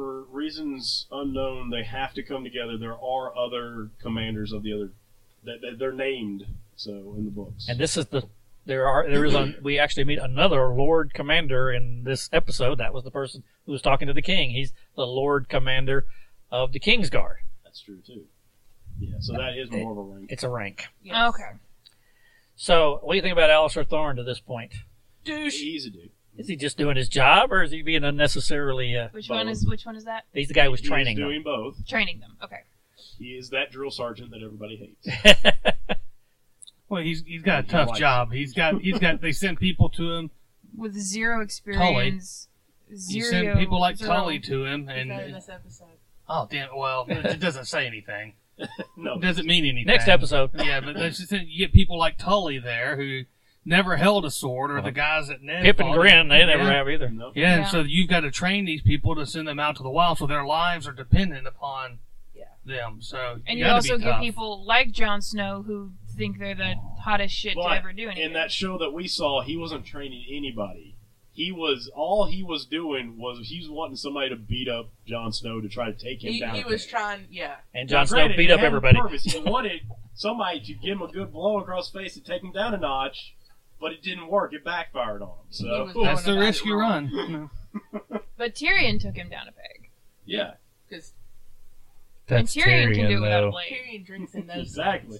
reasons unknown, they have to come together. There are other commanders of the other. That they're named so in the books. And this is the there are there is a we actually meet another Lord Commander in this episode. That was the person who was talking to the king. He's the Lord Commander of the Kingsguard. That's true too. Yeah, so that is more of a rank. It's a rank. Yes. Okay. So, what do you think about Alistair Thorne to this point? Douche. He's a dude. Is he just doing his job, or is he being unnecessarily? Uh, Which Both. one is which one is that? he's the guy who was He's training doing both. Training them. Okay. He is that drill sergeant that everybody hates. them. Well, he's he's got a He tough likes job. He's got he's got. They send people to him. With zero experience. You Zero. send people like zero. Tully to him, Is that in and this episode? oh damn, well, it doesn't say anything. No, It doesn't mean anything. Next episode. Yeah, but that's just, you get people like Tully there who never held a sword, or the guys that Ned Pip and fought. Grin, they never Yeah. have either. no. Yeah, and Yeah. so you've got to train these people to send them out to the wild, so their lives are dependent upon Yeah. them. So And you, you gotta also be get tough. people like Jon Snow who think they're the hottest shit But to ever do anything. in that show that we saw, he wasn't training anybody. He was all he was doing was he was wanting somebody to beat up Jon Snow to try to take him He, down. he a was peg. trying, yeah. And Now, Jon Snow granted, beat he up had everybody. purpose. He wanted somebody to give him a good blow across the face to take him down a notch, but it didn't work. It backfired on him. He So was going That's the about risk it you wrong. run. But Tyrion took him down a peg. yeah, Because and Tyrion, can do it without a blade. Tyrion drinks in those. exactly.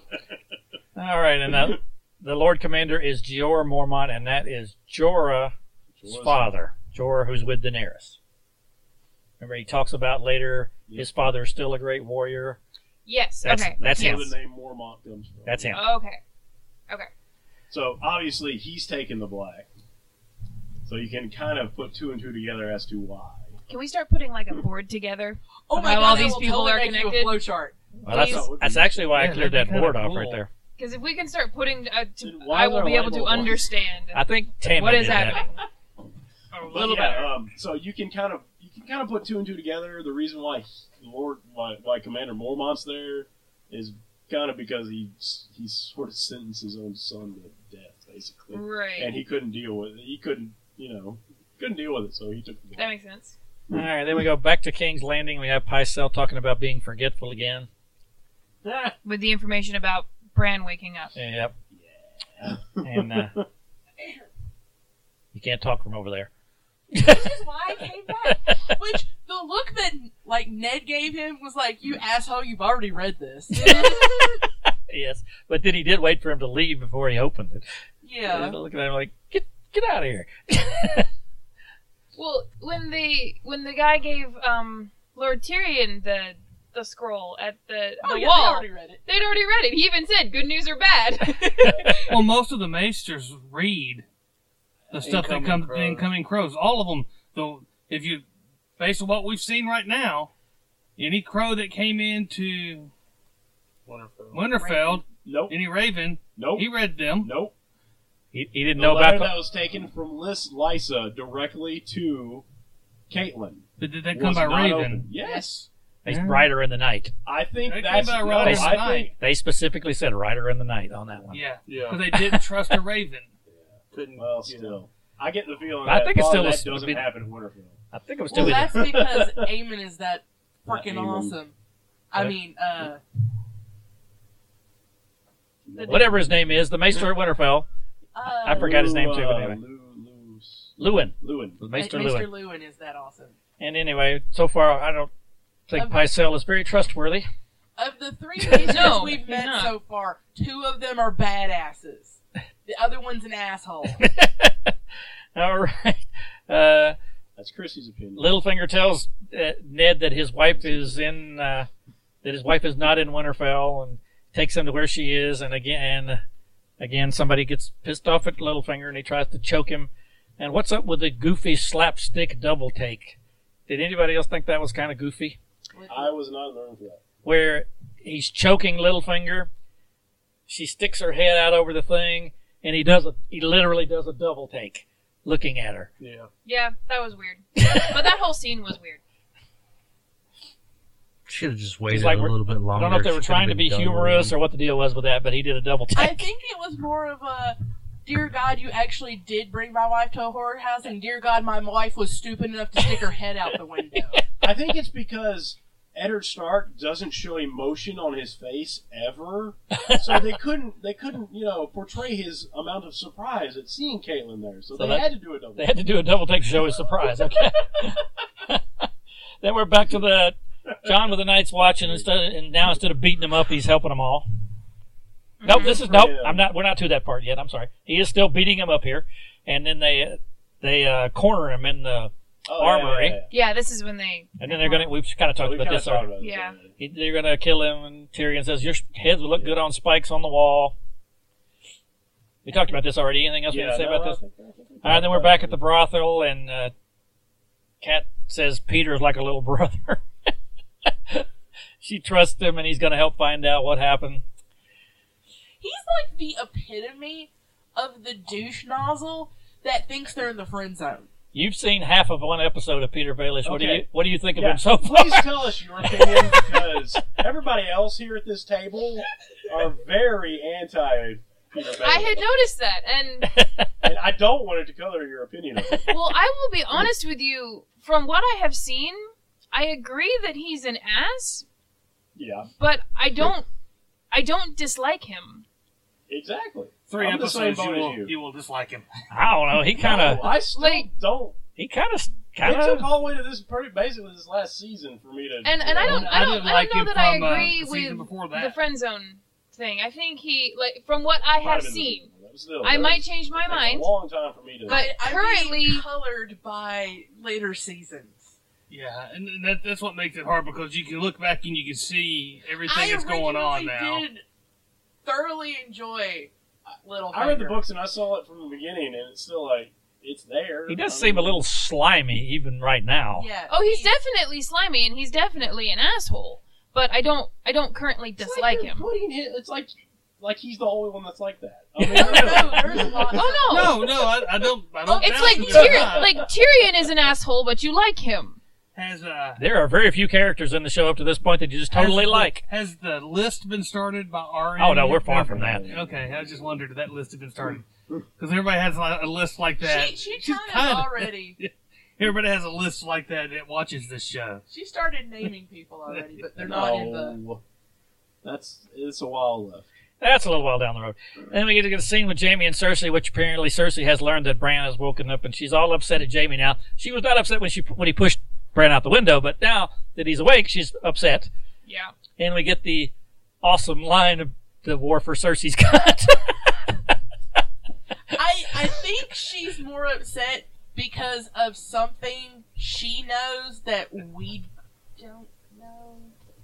All right, and uh, the Lord Commander is Jeor Mormont, and that is Jorah's father. Jorah, who's with Daenerys. Remember, he talks about later his father is still a great warrior. Yes. That's- okay. that's That's him. where the name Mormont comes from. That's him. Okay. Okay. So obviously he's taking the black. So you can kind of put two and two together as to why. Can we start putting like a board together? Oh Of my how god, all that these will people totally are make you a connected? flowchart. Well, that's, Please. that's actually why I Yeah, cleared that'd that be board kinda off right cool. there. Because if we can start putting, uh, to, Dude, why I is will there be able to label ones? understand I think Tammy what is did that. happening. A But little yeah, better. um, so you can kind of you can kind of put two and two together. The reason why Lord why, why Commander Mormont's there is kind of because he he sort of sentenced his own son to death, basically, Right. and he couldn't deal with it. He couldn't, you know, couldn't deal with it, so he took the That blow. makes sense. All right, then we go back to King's Landing. We have Pycelle talking about being forgetful again. With the information about Bran waking up. Yep. And uh, you can't talk from over there. Which is why I came back. Which, the look that, like, Ned gave him was like, you asshole, you've already read this. Yes, but then he did wait for him to leave before he opened it. Yeah. Looking at him like, get get out of here. Well, when they when the guy gave um, Lord Tyrion the the scroll at the, Oh, the yeah, wall, they already read it. they'd already read it. He even said, "Good news or bad." Well, most of the maesters read the stuff that Incoming comes crows. incoming crows. All of them, though, if you, based on what we've seen right now, any crow that came into Winterfell. Winterfell, Nope, any raven, nope, he read them. nope. he, he didn't The know letter about that was taken from Lis Lysa directly to Caitlin. But did that come was by not raven? open. Yes, the Yeah. Rider in the Night. I think They came that's by no, Rider in the I Night. think They specifically said Rider in the Night on that one. Yeah, Yeah. because they didn't trust a raven. Couldn't. well, yeah. still, I get the feeling I that think it probably still that is- doesn't would be- happen in Winterfell. I think it was Well, too. that's because Aemon is that Not freaking Aemon. awesome. I What? mean, uh, Whatever his name is, the Maester of Winterfell. uh I forgot his name too, but Uh, anyway. Lu, Lu, Lewin. Lewin. The Maester Maester Lewin. Lewin is that awesome. And anyway, so far I don't think Um, Pycelle is very trustworthy. Of the three maesters No, we've he's met not. so far, two of them are badasses. The other one's an asshole. All right. Uh, That's Chrissy's opinion. Littlefinger tells uh, Ned that his wife is in uh, that his wife is not in Winterfell, and takes him to where she is. And again, again, somebody gets pissed off at Littlefinger, and he tries to choke him. And what's up with the goofy slapstick double take? Did anybody else think that was kind of goofy? I was not in the room for that. Where he's choking Littlefinger, she sticks her head out over the thing, and he does a he literally does a double take, looking at her. Yeah. Yeah, that was weird. But that whole scene was weird. Should have just waited like a we're- little bit I longer. don't know if they were Should've trying to been be done humorous with or what the deal was with that, but he did a double I take. think it was more of a, dear God, you actually did bring my wife to a horror house, and dear God, my wife was stupid enough to stick her head out the window. I think it's because Eddard Stark doesn't show emotion on his face ever, so they couldn't they couldn't you know portray his amount of surprise at seeing Caitlin there. So, So they that- had to do a double. They had to do a double take to show his surprise. Okay. Then we're back to the John with the Night's Watch, and instead, and now instead of beating them up, he's helping them all. Nope, this is nope. I'm not. We're not to that part yet. I'm sorry. He is still beating him up here, and then they they uh, corner him in the Oh, yeah, armory, yeah, yeah. Yeah, this is when they. and then they're gonna. We've kind of talked We about kinda this talked already. about this Yeah. already. He, they're gonna kill him, and Tyrion says, "Your heads will look good on spikes on the wall." We talked about this already. Anything else we Yeah, need to say no, about I this? think- I think we All right, then we're talked back about at the brothel, and uh, Kat says Peter is like a little brother. She trusts him, and he's going to help find out what happened. He's like the epitome of the douche nozzle that thinks they're in the friend zone. You've seen half of one episode of Peter Baelish. What do Okay. you What do you think of Yeah, him so far? Please tell us your opinion, because everybody else here at this table are very anti Peter Baelish. I had noticed that, and and I don't want it to color your opinion of it. well, I will be honest with you. From what I have seen, I agree that he's an ass, Yeah, but I don't. I don't dislike him. exactly. Three I'm the same episodes, you boat as will, you. you will dislike him. I don't know. He kind of No, I still like- don't. he kind of It kind took of. all the way to this, pretty basically this last season for me to. And and I don't I don't didn't I like don't him know that I from, uh, agree the season with before the that. friend zone thing. I think he like from what I Might have been the seen. season, but still, I that might was- change my it took mind. A long time for me to. But I, I'm currently- being colored by later seasons. Yeah, and that, that's what makes it hard, because you can look back and you can see everything I that's going on originally now. did thoroughly enjoy Littlefinger. I read the books and I saw it from the beginning, and it's still like it's there. He does I seem a mean, little slimy even right now. Yeah. Oh, he's definitely slimy and he's definitely an asshole. But I don't I don't currently it's dislike like you're him. Putting him, it's like like he's the only one that's like that. I mean, No, really. no, there's lots. Oh no. No, no, I, I don't. I don't. It's doubt like that they're Tyrion not. like Tyrion is an asshole, but you like him. Has uh, There are very few characters in the show up to this point that you just totally has the- like. Has the list been started by R N? Oh no, we're far from that. Okay, I just wondered if that list had been started, because everybody has like, a list like that. She, she She's kind of kinda- already. Everybody has a list like that that watches this show. She started naming people already, but they're not in the. No. That's it's a while left. That's a little while down the road. And then we get to get a scene with Jaime and Cersei, which apparently Cersei has learned that Bran has woken up, and she's all upset at Jaime now. She was not upset when she when he pushed Bran out the window, but now that he's awake, she's upset. Yeah. And we get the awesome line of the war for Cersei's got. I I think she's more upset because of something she knows that we don't know.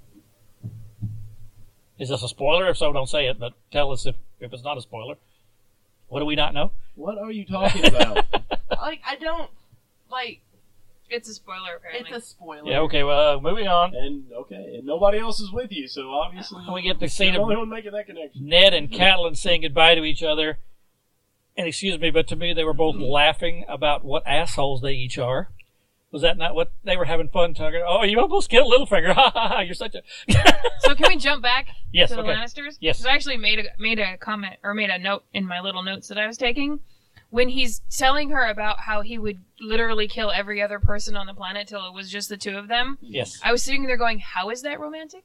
Is this a spoiler? If so, don't say it, but tell us if, if it's not a spoiler. What do we not know? What are you talking about? Like I don't like. It's a spoiler apparently. It's a spoiler. Yeah, okay, well, uh, moving on. and okay, and nobody else is with you, so obviously We get the you're scene the of only one making that connection. Ned and Catelyn saying goodbye to each other. And excuse me, but to me, they were both laughing about what assholes they each are. Was that not what they were having fun talking? Oh, you almost killed Littlefinger. Ha ha ha, you're such a... So can we jump back Yes, to the okay. Lannisters? Yes. Because I actually made a made a comment or made a note in my little notes that I was taking when he's telling her about how he would literally kill every other person on the planet till it was just the two of them. Yes. I was sitting there going, "How is that romantic?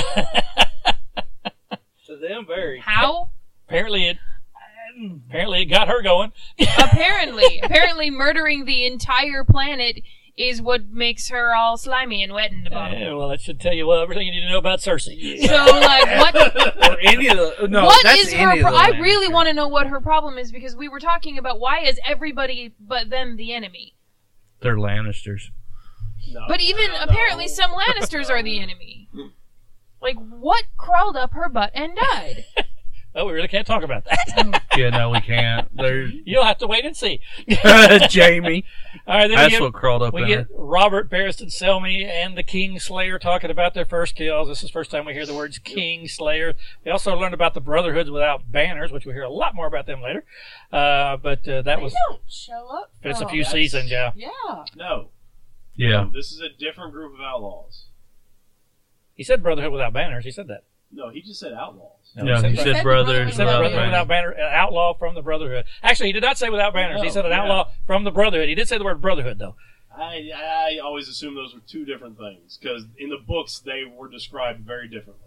To them, very. How?" Apparently it... Apparently it got her going. apparently, apparently, murdering the entire planet is what makes her all slimy and wet in the bottom. Uh, well, that should tell you well everything you need to know about Cersei. So, like, what? Or any of the. No, what that's is any her? of Pro- the I really Lannisters. want to know what her problem is because we were talking about why is everybody but them the enemy. They're Lannisters. No, But even no, apparently, no. some Lannisters are the enemy. Like, what crawled up her butt and died? Oh, we really can't talk about that. Yeah, no, we can't. They're You'll have to wait and see. Jamie. All right, then we That's get, what crawled up we in get her. Robert Barristan Selmy and the King Slayer talking about their first kills. This is the first time we hear the words King Slayer. We also learned about the Brotherhoods without banners, which we'll hear a lot more about them later. Uh, but uh, that They was don't show up. it's a from- few that's- seasons, yeah. Yeah. No, Yeah. this is a different group of outlaws. He said Brotherhood without banners. He said that. No, he just said outlaws. No, No, he said the brothers He said without Brotherhood banners. without banner, uh, outlaw from the Brotherhood. Actually, he did not say without banners. he No, said an yeah. outlaw from the Brotherhood. He did say the word Brotherhood, though. I I always assumed those were two different things because in the books they were described very differently.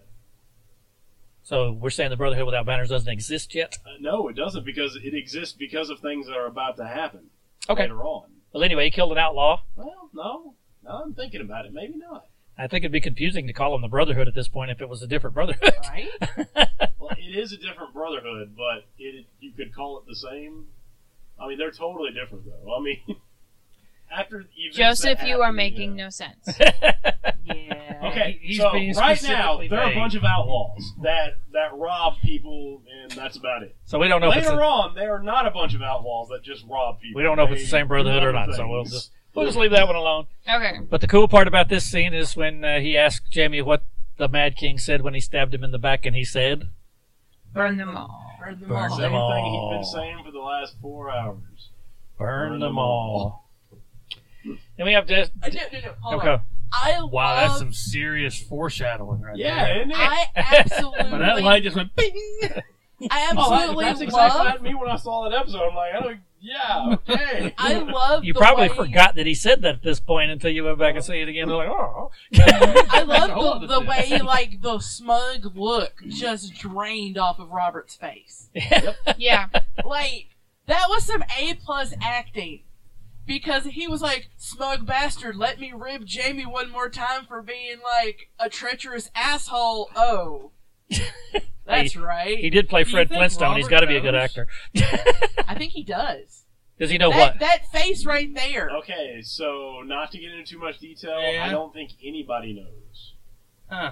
So we're saying the Brotherhood without banners doesn't exist yet? Uh, no, it doesn't because it exists because of things that are about to happen Okay. later on. Well, anyway, he killed an outlaw. Well, no. Now I'm thinking about it. Maybe not. I think it'd be confusing to call him the Brotherhood at this point if it was a different Brotherhood. Right? Well, it is a different Brotherhood, but it you could call it the same. I mean, they're totally different, though. I mean, after events Joseph, that you are happen, making yeah. no sense. Yeah. Okay, He's so being right specifically now there are a vague. bunch of outlaws that that rob people, and that's about it. So we don't know if it's Later a, on, they are not a bunch of outlaws that just rob people. we don't know if it's the They same Brotherhood do or not. other So we'll things. just we'll just leave that one alone. Okay. But the cool part about this scene is when uh, he asked Jamie what the Mad King said when he stabbed him in the back, and he said, Burn them all. Burn them Burn all. them Same all. thing he's been saying for the last four hours. "Burn, Burn them them all." Then we have to. Uh, no, no, no. Hold Okay. on. I Wow, that's love. some serious foreshadowing right Yeah, there. isn't it? I absolutely. But that light just went bing. I Oh, that- absolutely that's exactly love. what me when I saw that episode. I'm like, oh, yeah, okay. I love. You the probably way, forgot that he said that at this point until you went back and see it again. They're like, oh. I All love of the, it the did. way, like, the smug look just drained off of Robert's face. Yeah. Like, that was some A plus acting. Because he was like, smug bastard, let me rib Jamie one more time for being, like, a treacherous asshole. Oh. That's right. He did play Do you Fred think Flintstone. He's Robert got to be a good knows? actor. I think he does. Does he know that, what? That face right there. Okay, so not to get into too much detail, Yeah. I don't think anybody knows. Huh.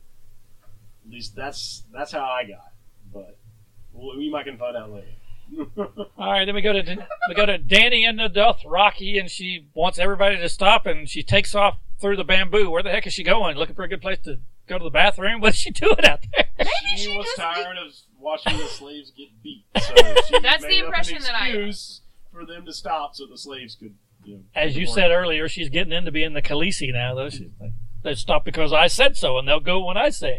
At least that's that's how I got. But we we might can find out later. All right, then we go to we go to Danny and the Dothraki, and she wants everybody to stop, and she takes off through the bamboo. Where the heck is she going? Looking for a good place to go to the bathroom? What's she doing out there? she, she was just tired of watching the slaves get beat. So she That's the made up an impression that I- excuse for them to stop so the slaves could, you know. As you work. said earlier, she's getting into being the Khaleesi now, though. She's like, they stop because I said so, and they'll go when I say.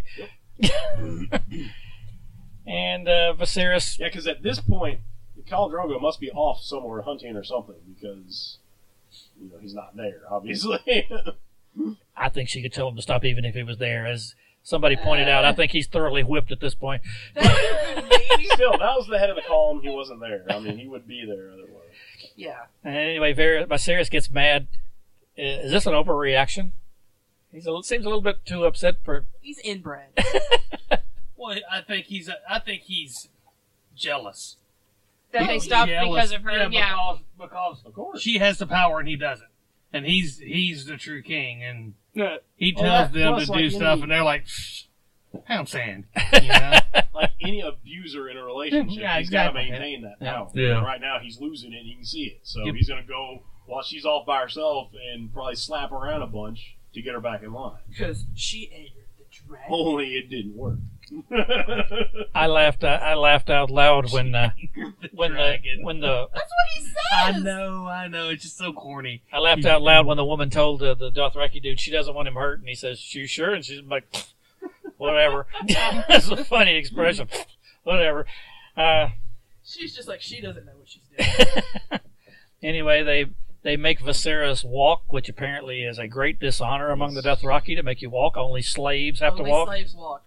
And uh, Viserys, Yeah, because at this point, Khal Drogo must be off somewhere hunting or something because, you know, he's not there, obviously. I think she could tell him to stop even if he was there. As somebody pointed out, I think he's thoroughly whipped at this point. That would have been me. Still, that was the head of the column. He wasn't there. I mean, he would be there otherwise. Yeah. And anyway, Var- Viserys gets mad. Is this an overreaction? He seems a little bit too upset for. He's inbred. Well, I think he's. I think he's jealous. That they He's stopped jealous. because of her. Yeah, Yeah. because because Of course. she has the power and he doesn't, and he's he's the true king, and Yeah, he Well, tells that- them plus, to like, do any- stuff, and they're like, "Pfft, pound sand," you know. like any abuser in a relationship, Yeah, he's got to exactly. maintain that Yeah. power. Yeah. And right now, he's losing it, and you can see it. So Yep. he's going to go while she's off by herself and probably slap her around a bunch to get her back in line. Because she angered the dragon. Only it didn't work. I laughed. I, I laughed out loud when uh, The when the dragon. when the That's what he says! I know, I know, it's just so corny. I laughed out loud when the woman told uh, the Dothraki dude she doesn't want him hurt, and he says, "You sure?" And she's like, "Whatever." That's a funny expression. Whatever. Uh, She's just like, she doesn't know what she's doing. anyway, they they make Viserys walk, which apparently is a great dishonor among the Dothraki to make you walk. Only slaves have Only to walk. slaves walk.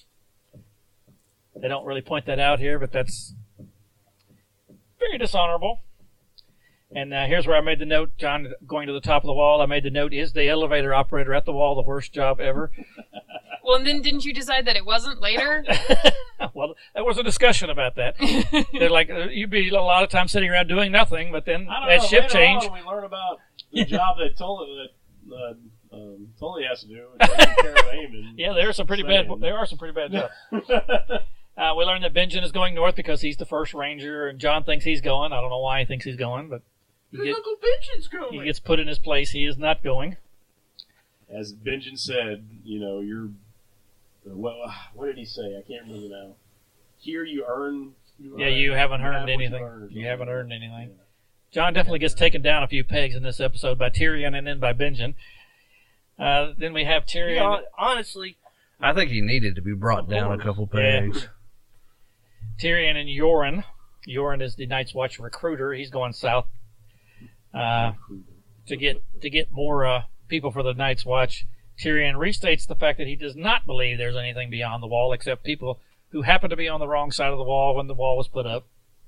They don't really point that out here, but that's very dishonorable. And uh, here's where I made the note, John, going to the top of the wall. I made the note, is the elevator operator at the wall the worst job ever? Well, and then didn't you decide that it wasn't later? Well, there was a discussion about that. They're like, uh, you'd be a lot of time sitting around doing nothing, but then I don't as know. shift Later change, on, we learn about the job that Tully, that, uh, um, Tully has to do. Taking care of Aemon. yeah, there are some pretty bad. Saying. There are some pretty bad jobs. Uh, we learned that Benjen is going north because he's the first ranger, and John thinks he's going. I don't know why he thinks he's going, but he, Because get, Uncle Benjamin's going. he gets put in his place. He is not going. As Benjen said, you know, you're. Well, what did he say? I can't remember now. Here you earn. You Yeah, earn- you haven't have earned what you anything. earn or You something. haven't earned anything. Yeah. John definitely gets taken down a few pegs in this episode by Tyrion and then by Benjen. Uh, then we have Tyrion. Yeah, honestly, I think he needed to be brought down a couple Yeah. pegs. Tyrion and Yoren. Yoren is the Night's Watch recruiter. He's going south. Uh, to get to get more uh, people for the Night's Watch, Tyrion restates the fact that he does not believe there's anything beyond the wall except people who happen to be on the wrong side of the wall when the wall was put up.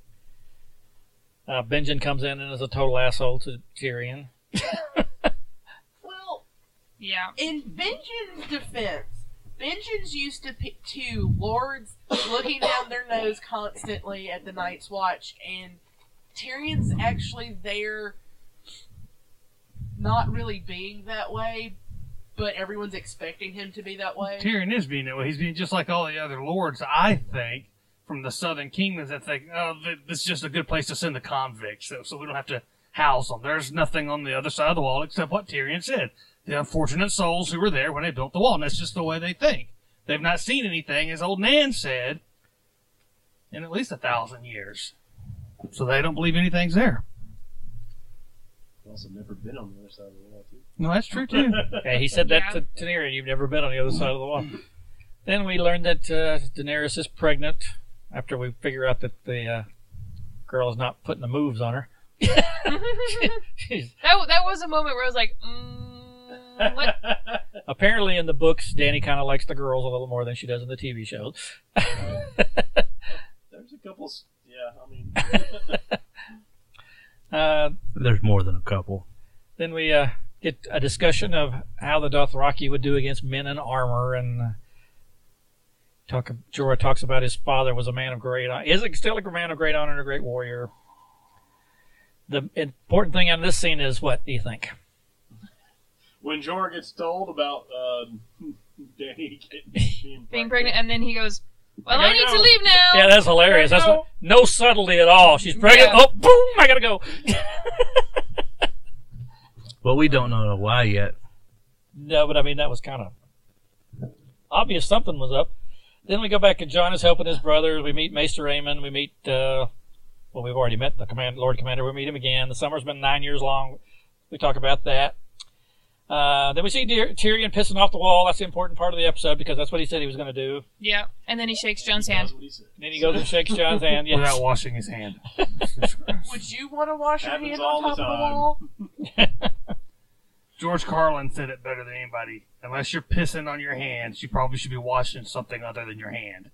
Uh, Benjen comes in and is a total asshole to Tyrion. Well, Yeah. in Benjen's defense, Benjen's used to p- to lords looking down their nose constantly at the Night's Watch, and Tyrion's actually there, not really being that way, but everyone's expecting him to be that way. Tyrion is being that way. He's being just like all the other lords, I think, from the southern kingdoms that think, oh, th- this is just a good place to send the convicts, so, so we don't have to house them. There's nothing on the other side of the wall except what Tyrion said. The unfortunate souls who were there when they built the wall, and that's just the way they think. They've not seen anything, as old Nan said, in at least a thousand years. So they don't believe anything's there. I've also never been on the other side of the wall, too. No, that's true, too. Yeah, he said that Yeah. to Daenerys. You've never been on the other side of the wall. Then we learned that uh, Daenerys is pregnant after we figure out that the uh, girl is not putting the moves on her. She's, That that was a moment where I was like, mm, what? apparently in the books, Dany kind of likes the girls a little more than she does in the T V shows. There's a couple. s- Yeah, I mean. uh, There's more than a couple. then we uh, get a discussion of how the Dothraki would do against men in armor, and uh, talk. Jorah talks about his father was a man of great honor. Is still a man of great honor and a great warrior. The important thing on this scene is, what do you think? When Jorah gets told about uh, Dany getting, being, Being pregnant, and then he goes, well, I I, gotta need go. to leave now. Yeah, that's hilarious. That's No. no, no subtlety at all. She's pregnant. Yeah. Oh, boom! I gotta go. But we don't know why yet. No, but I mean that was kind of obvious. Something was up. Then we go back and Jon is helping his brother. We meet Maester Aemon. We meet. Uh, well, we've already met the command, Lord Commander. We meet him again. The summer's been nine years long. We talk about that. Uh, then we see Tyr- Tyrion pissing off the wall. That's the important part of the episode because that's what he said he was going to do. Yeah. And then he shakes Jon's He hand. does what he said. Then he goes and shakes Jon's hand. Yes. Without washing his hand. Would you want to wash your Happens hand all on the top of the time. wall? George Carlin said it better than anybody. Unless you're pissing on your hands, you probably should be washing something other than your hand.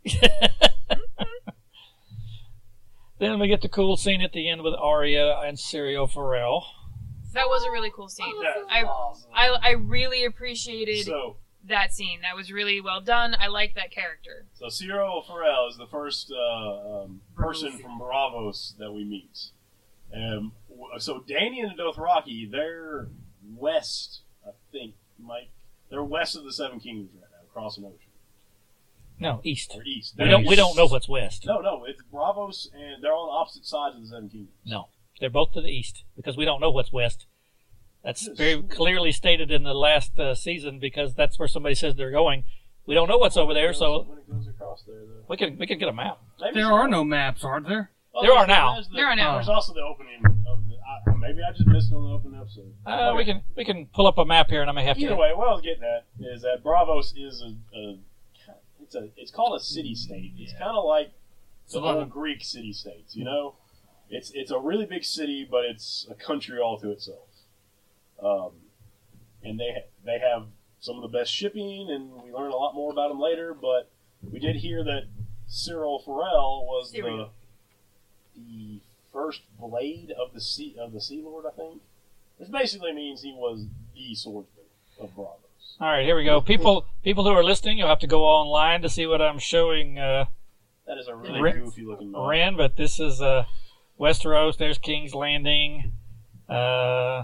Then we get the cool scene at the end with Arya and Syrio Forel. That was a really cool scene. That's I, awesome. I, I really appreciated So, that scene. That was really well done. I like that character. so Cyril Farrell is the first uh, um, person from Bravos that we meet. Um, w- so Dany and the Dothraki, they're west, I think, Mike. They're west of the Seven Kingdoms right now, across an ocean. No, east. Or east. We They're don't. We east. don't know what's west. No, no, it's Bravos, and they're on opposite sides of the Seven Kingdoms. No, they're both to the east because we don't know what's west. That's Yes. very clearly stated in the last uh, season because that's where somebody says they're going. We don't know what's over there, so when it goes across there, though. we can we can get a map. Maybe There so. are no maps, aren't there? Oh, There are there's- now. there's the- There are now. There's also the opening of the. I, maybe I just missed it on the opening episode. Uh, Okay. We can we can pull up a map here, and I may have Either to. way, what I was getting at is that Bravos is a, a it's a it's called a city state. It's kind of like the a lot old of- Greek city states. You know, it's it's a really big city, but it's a country all to itself. Um, and they ha- they have some of the best shipping, and we learn a lot more about them later. But we did hear that Cyril Farrell was the Cyril. the first blade of the sea of the Sea Lord, I think. Which basically means he was the swordsman of Bravos. All right, here we go. People people who are listening, you'll have to go online to see what I'm showing. Uh, That is a really Ren- goofy looking map. Ren, but this is uh, Westeros. There's King's Landing, uh,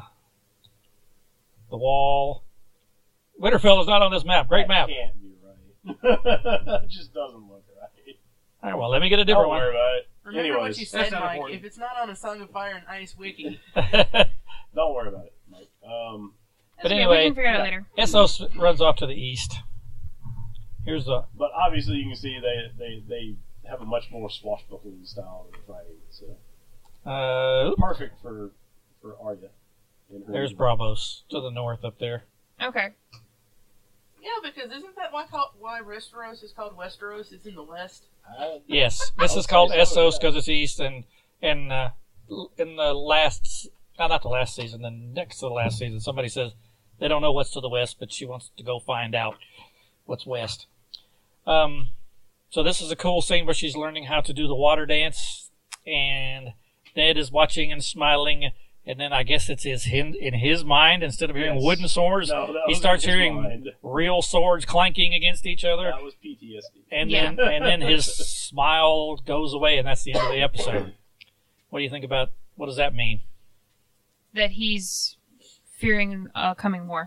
the Wall. Winterfell is not on this map. Great map. That can't be right. It just doesn't look right. All right, well, let me get a different Don't one. worry about it. Remember Anyways, what you that's said, not Mike. important. If it's not on a Song of Fire and Ice wiki, don't worry about it, Mike. Um, But Okay, anyway, we can figure it out yeah. later. Essos runs off to the east. Here's the but obviously, you can see they they, they have a much more swashbuckling style of fighting. So uh, perfect for for Arya. in her- there's Bravos to the north up there. Okay. yeah, because isn't that why call, why Westeros is called Westeros? It's in the west. Yes, this I is would called say so, Essos yeah. because it's east, and and uh, in the last no, not the last season, the next to the last season, somebody says they don't know what's to the west, but she wants to go find out what's west. Um, so this is a cool scene where she's learning how to do the water dance, and Ned is watching and smiling, and then I guess it's his in, in his mind, instead of hearing Yes. wooden swords, No, that he was starts his hearing mind. real swords clanking against each other. That was P T S D. And Yeah. then and then his smile goes away, and that's the end of the episode. What do you think about, what does that mean? That he's fearing a coming war.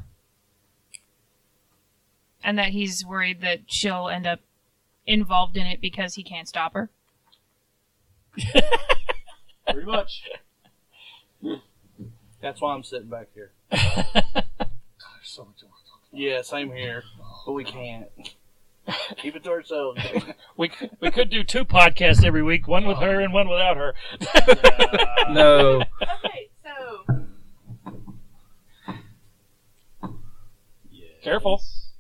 And that he's worried that she'll end up involved in it because he can't stop her. Pretty much. That's why I'm sitting back here. So much more to talk Yeah, same here. But we can't. Keep it to ourselves. We c- we could do two podcasts every week, one with her and one without her. Uh, No. Okay, so yes. Careful.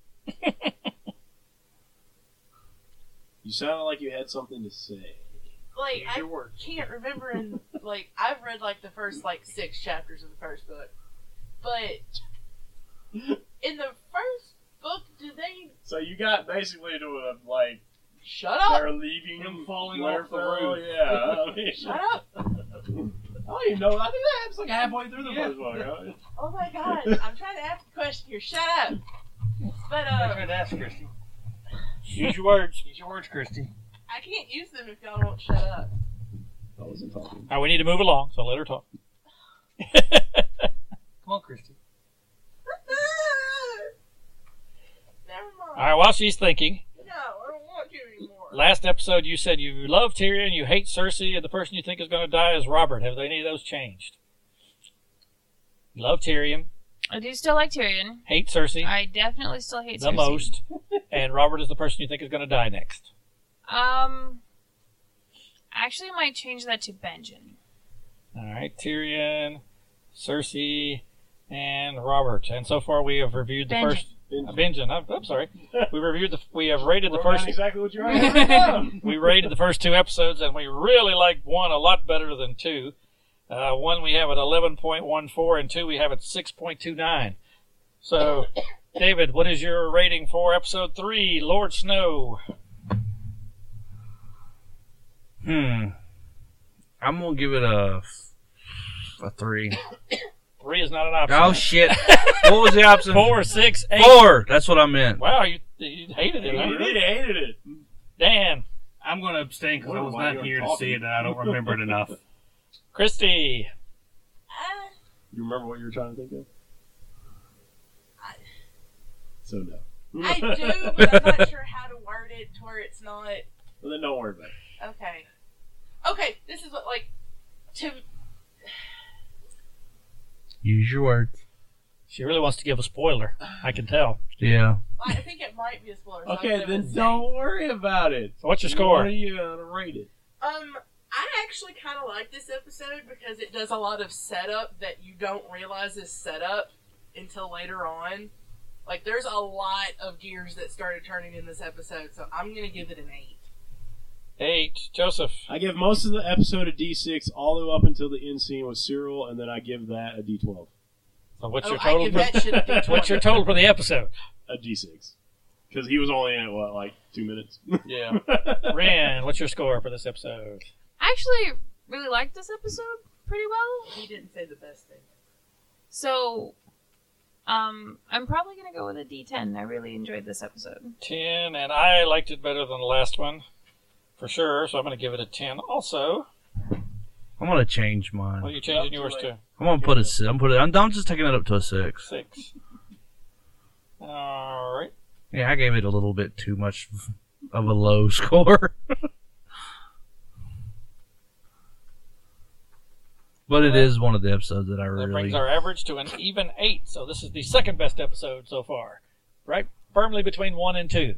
You sounded like you had something to say. like Use I your words. can't remember in like I've read like the first like six chapters of the first book, but in the first book, did they So you got basically to a, like, shut up? they're leaving Him falling Winterfell, off the roof. Yeah. I mean, Shut up! I don't even know. I think that happens like halfway through the Yeah. first one. Right? Oh my god! I'm trying to ask a question here. Shut up! But I uh, tried to ask Christy. Use your words. Use your words, Christy. I can't use them if y'all won't shut up. I wasn't talking. All right, we need to move along, so let her talk. Come on, Christy. Never mind. All right, while she's thinking, No, I don't want to anymore. last episode you said you love Tyrion, you hate Cersei, and the person you think is going to die is Robert. Have any of those changed? You love Tyrion, I do still like Tyrion. hate Cersei I definitely still hate the Cersei. most, and Robert is the person you think is going to die next. Um, actually, I might change that to Benjen. All right, Tyrion, Cersei, and Robert. And so far we have reviewed the Benjen. first. Uh, Benjen. I'm, I'm sorry. We reviewed the. We have rated the Wrote down first. exactly what you're writing down. We rated the first two episodes, and we really liked one a lot better than two. Uh, one we have at eleven point one four, and two we have at six point two nine. So, David, what is your rating for episode three, Lord Snow? Hmm. I'm gonna give it a a three. Three is not an option. Oh shit! What was the option? Four, six, eight. Four. That's what I meant. Wow, you, you hated it, You huh? really hated it. Dan, I'm going to abstain because I was Why not you here to talking? see it and I don't remember it enough. Christy, Uh, You remember what you were trying to think of? I- So no. I do, but I'm not sure how to word it to where it's not. Well, then don't worry about it. Okay. Okay, this is what, like, to. Use your words. she really wants to give a spoiler. I can tell. Yeah. I think it might be a spoiler. So I'm Okay, gonna then say- don't worry about it. So what's your What score? are you gonna rate it? Um, I actually kind of like this episode because it does a lot of setup that you don't realize is setup until later on. Like, there's a lot of gears that started turning in this episode, so I'm gonna give it an eight. Eight. Joseph. I give most of the episode a D six, all the way up until the end scene with Cyril, and then I give that a D twelve. So what's Oh, your I total? give For, that shit a D twenty. what's your total for the episode? A D six. Because he was only in it, what, like two minutes? Yeah. Ran, what's your score for this episode? I actually really liked this episode pretty well. He didn't say the best thing. So, um, I'm probably going to go with a D ten. I really enjoyed this episode. ten, and I liked it better than the last one, for sure. So I'm going to give it a ten. Also, I'm gonna change mine. what are you changing Up to yours like- to? I'm gonna put a. si- I'm put it. I'm, I'm just taking it up to a six. Six. All right. Yeah, I gave it a little bit too much of a low score. But it is one of the episodes that I That really. brings our average to an even eight. So this is the second best episode so far, right? Firmly between one and two.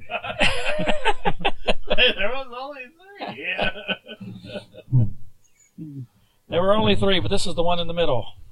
There was only three. Yeah. There were only three, but this is the one in the middle.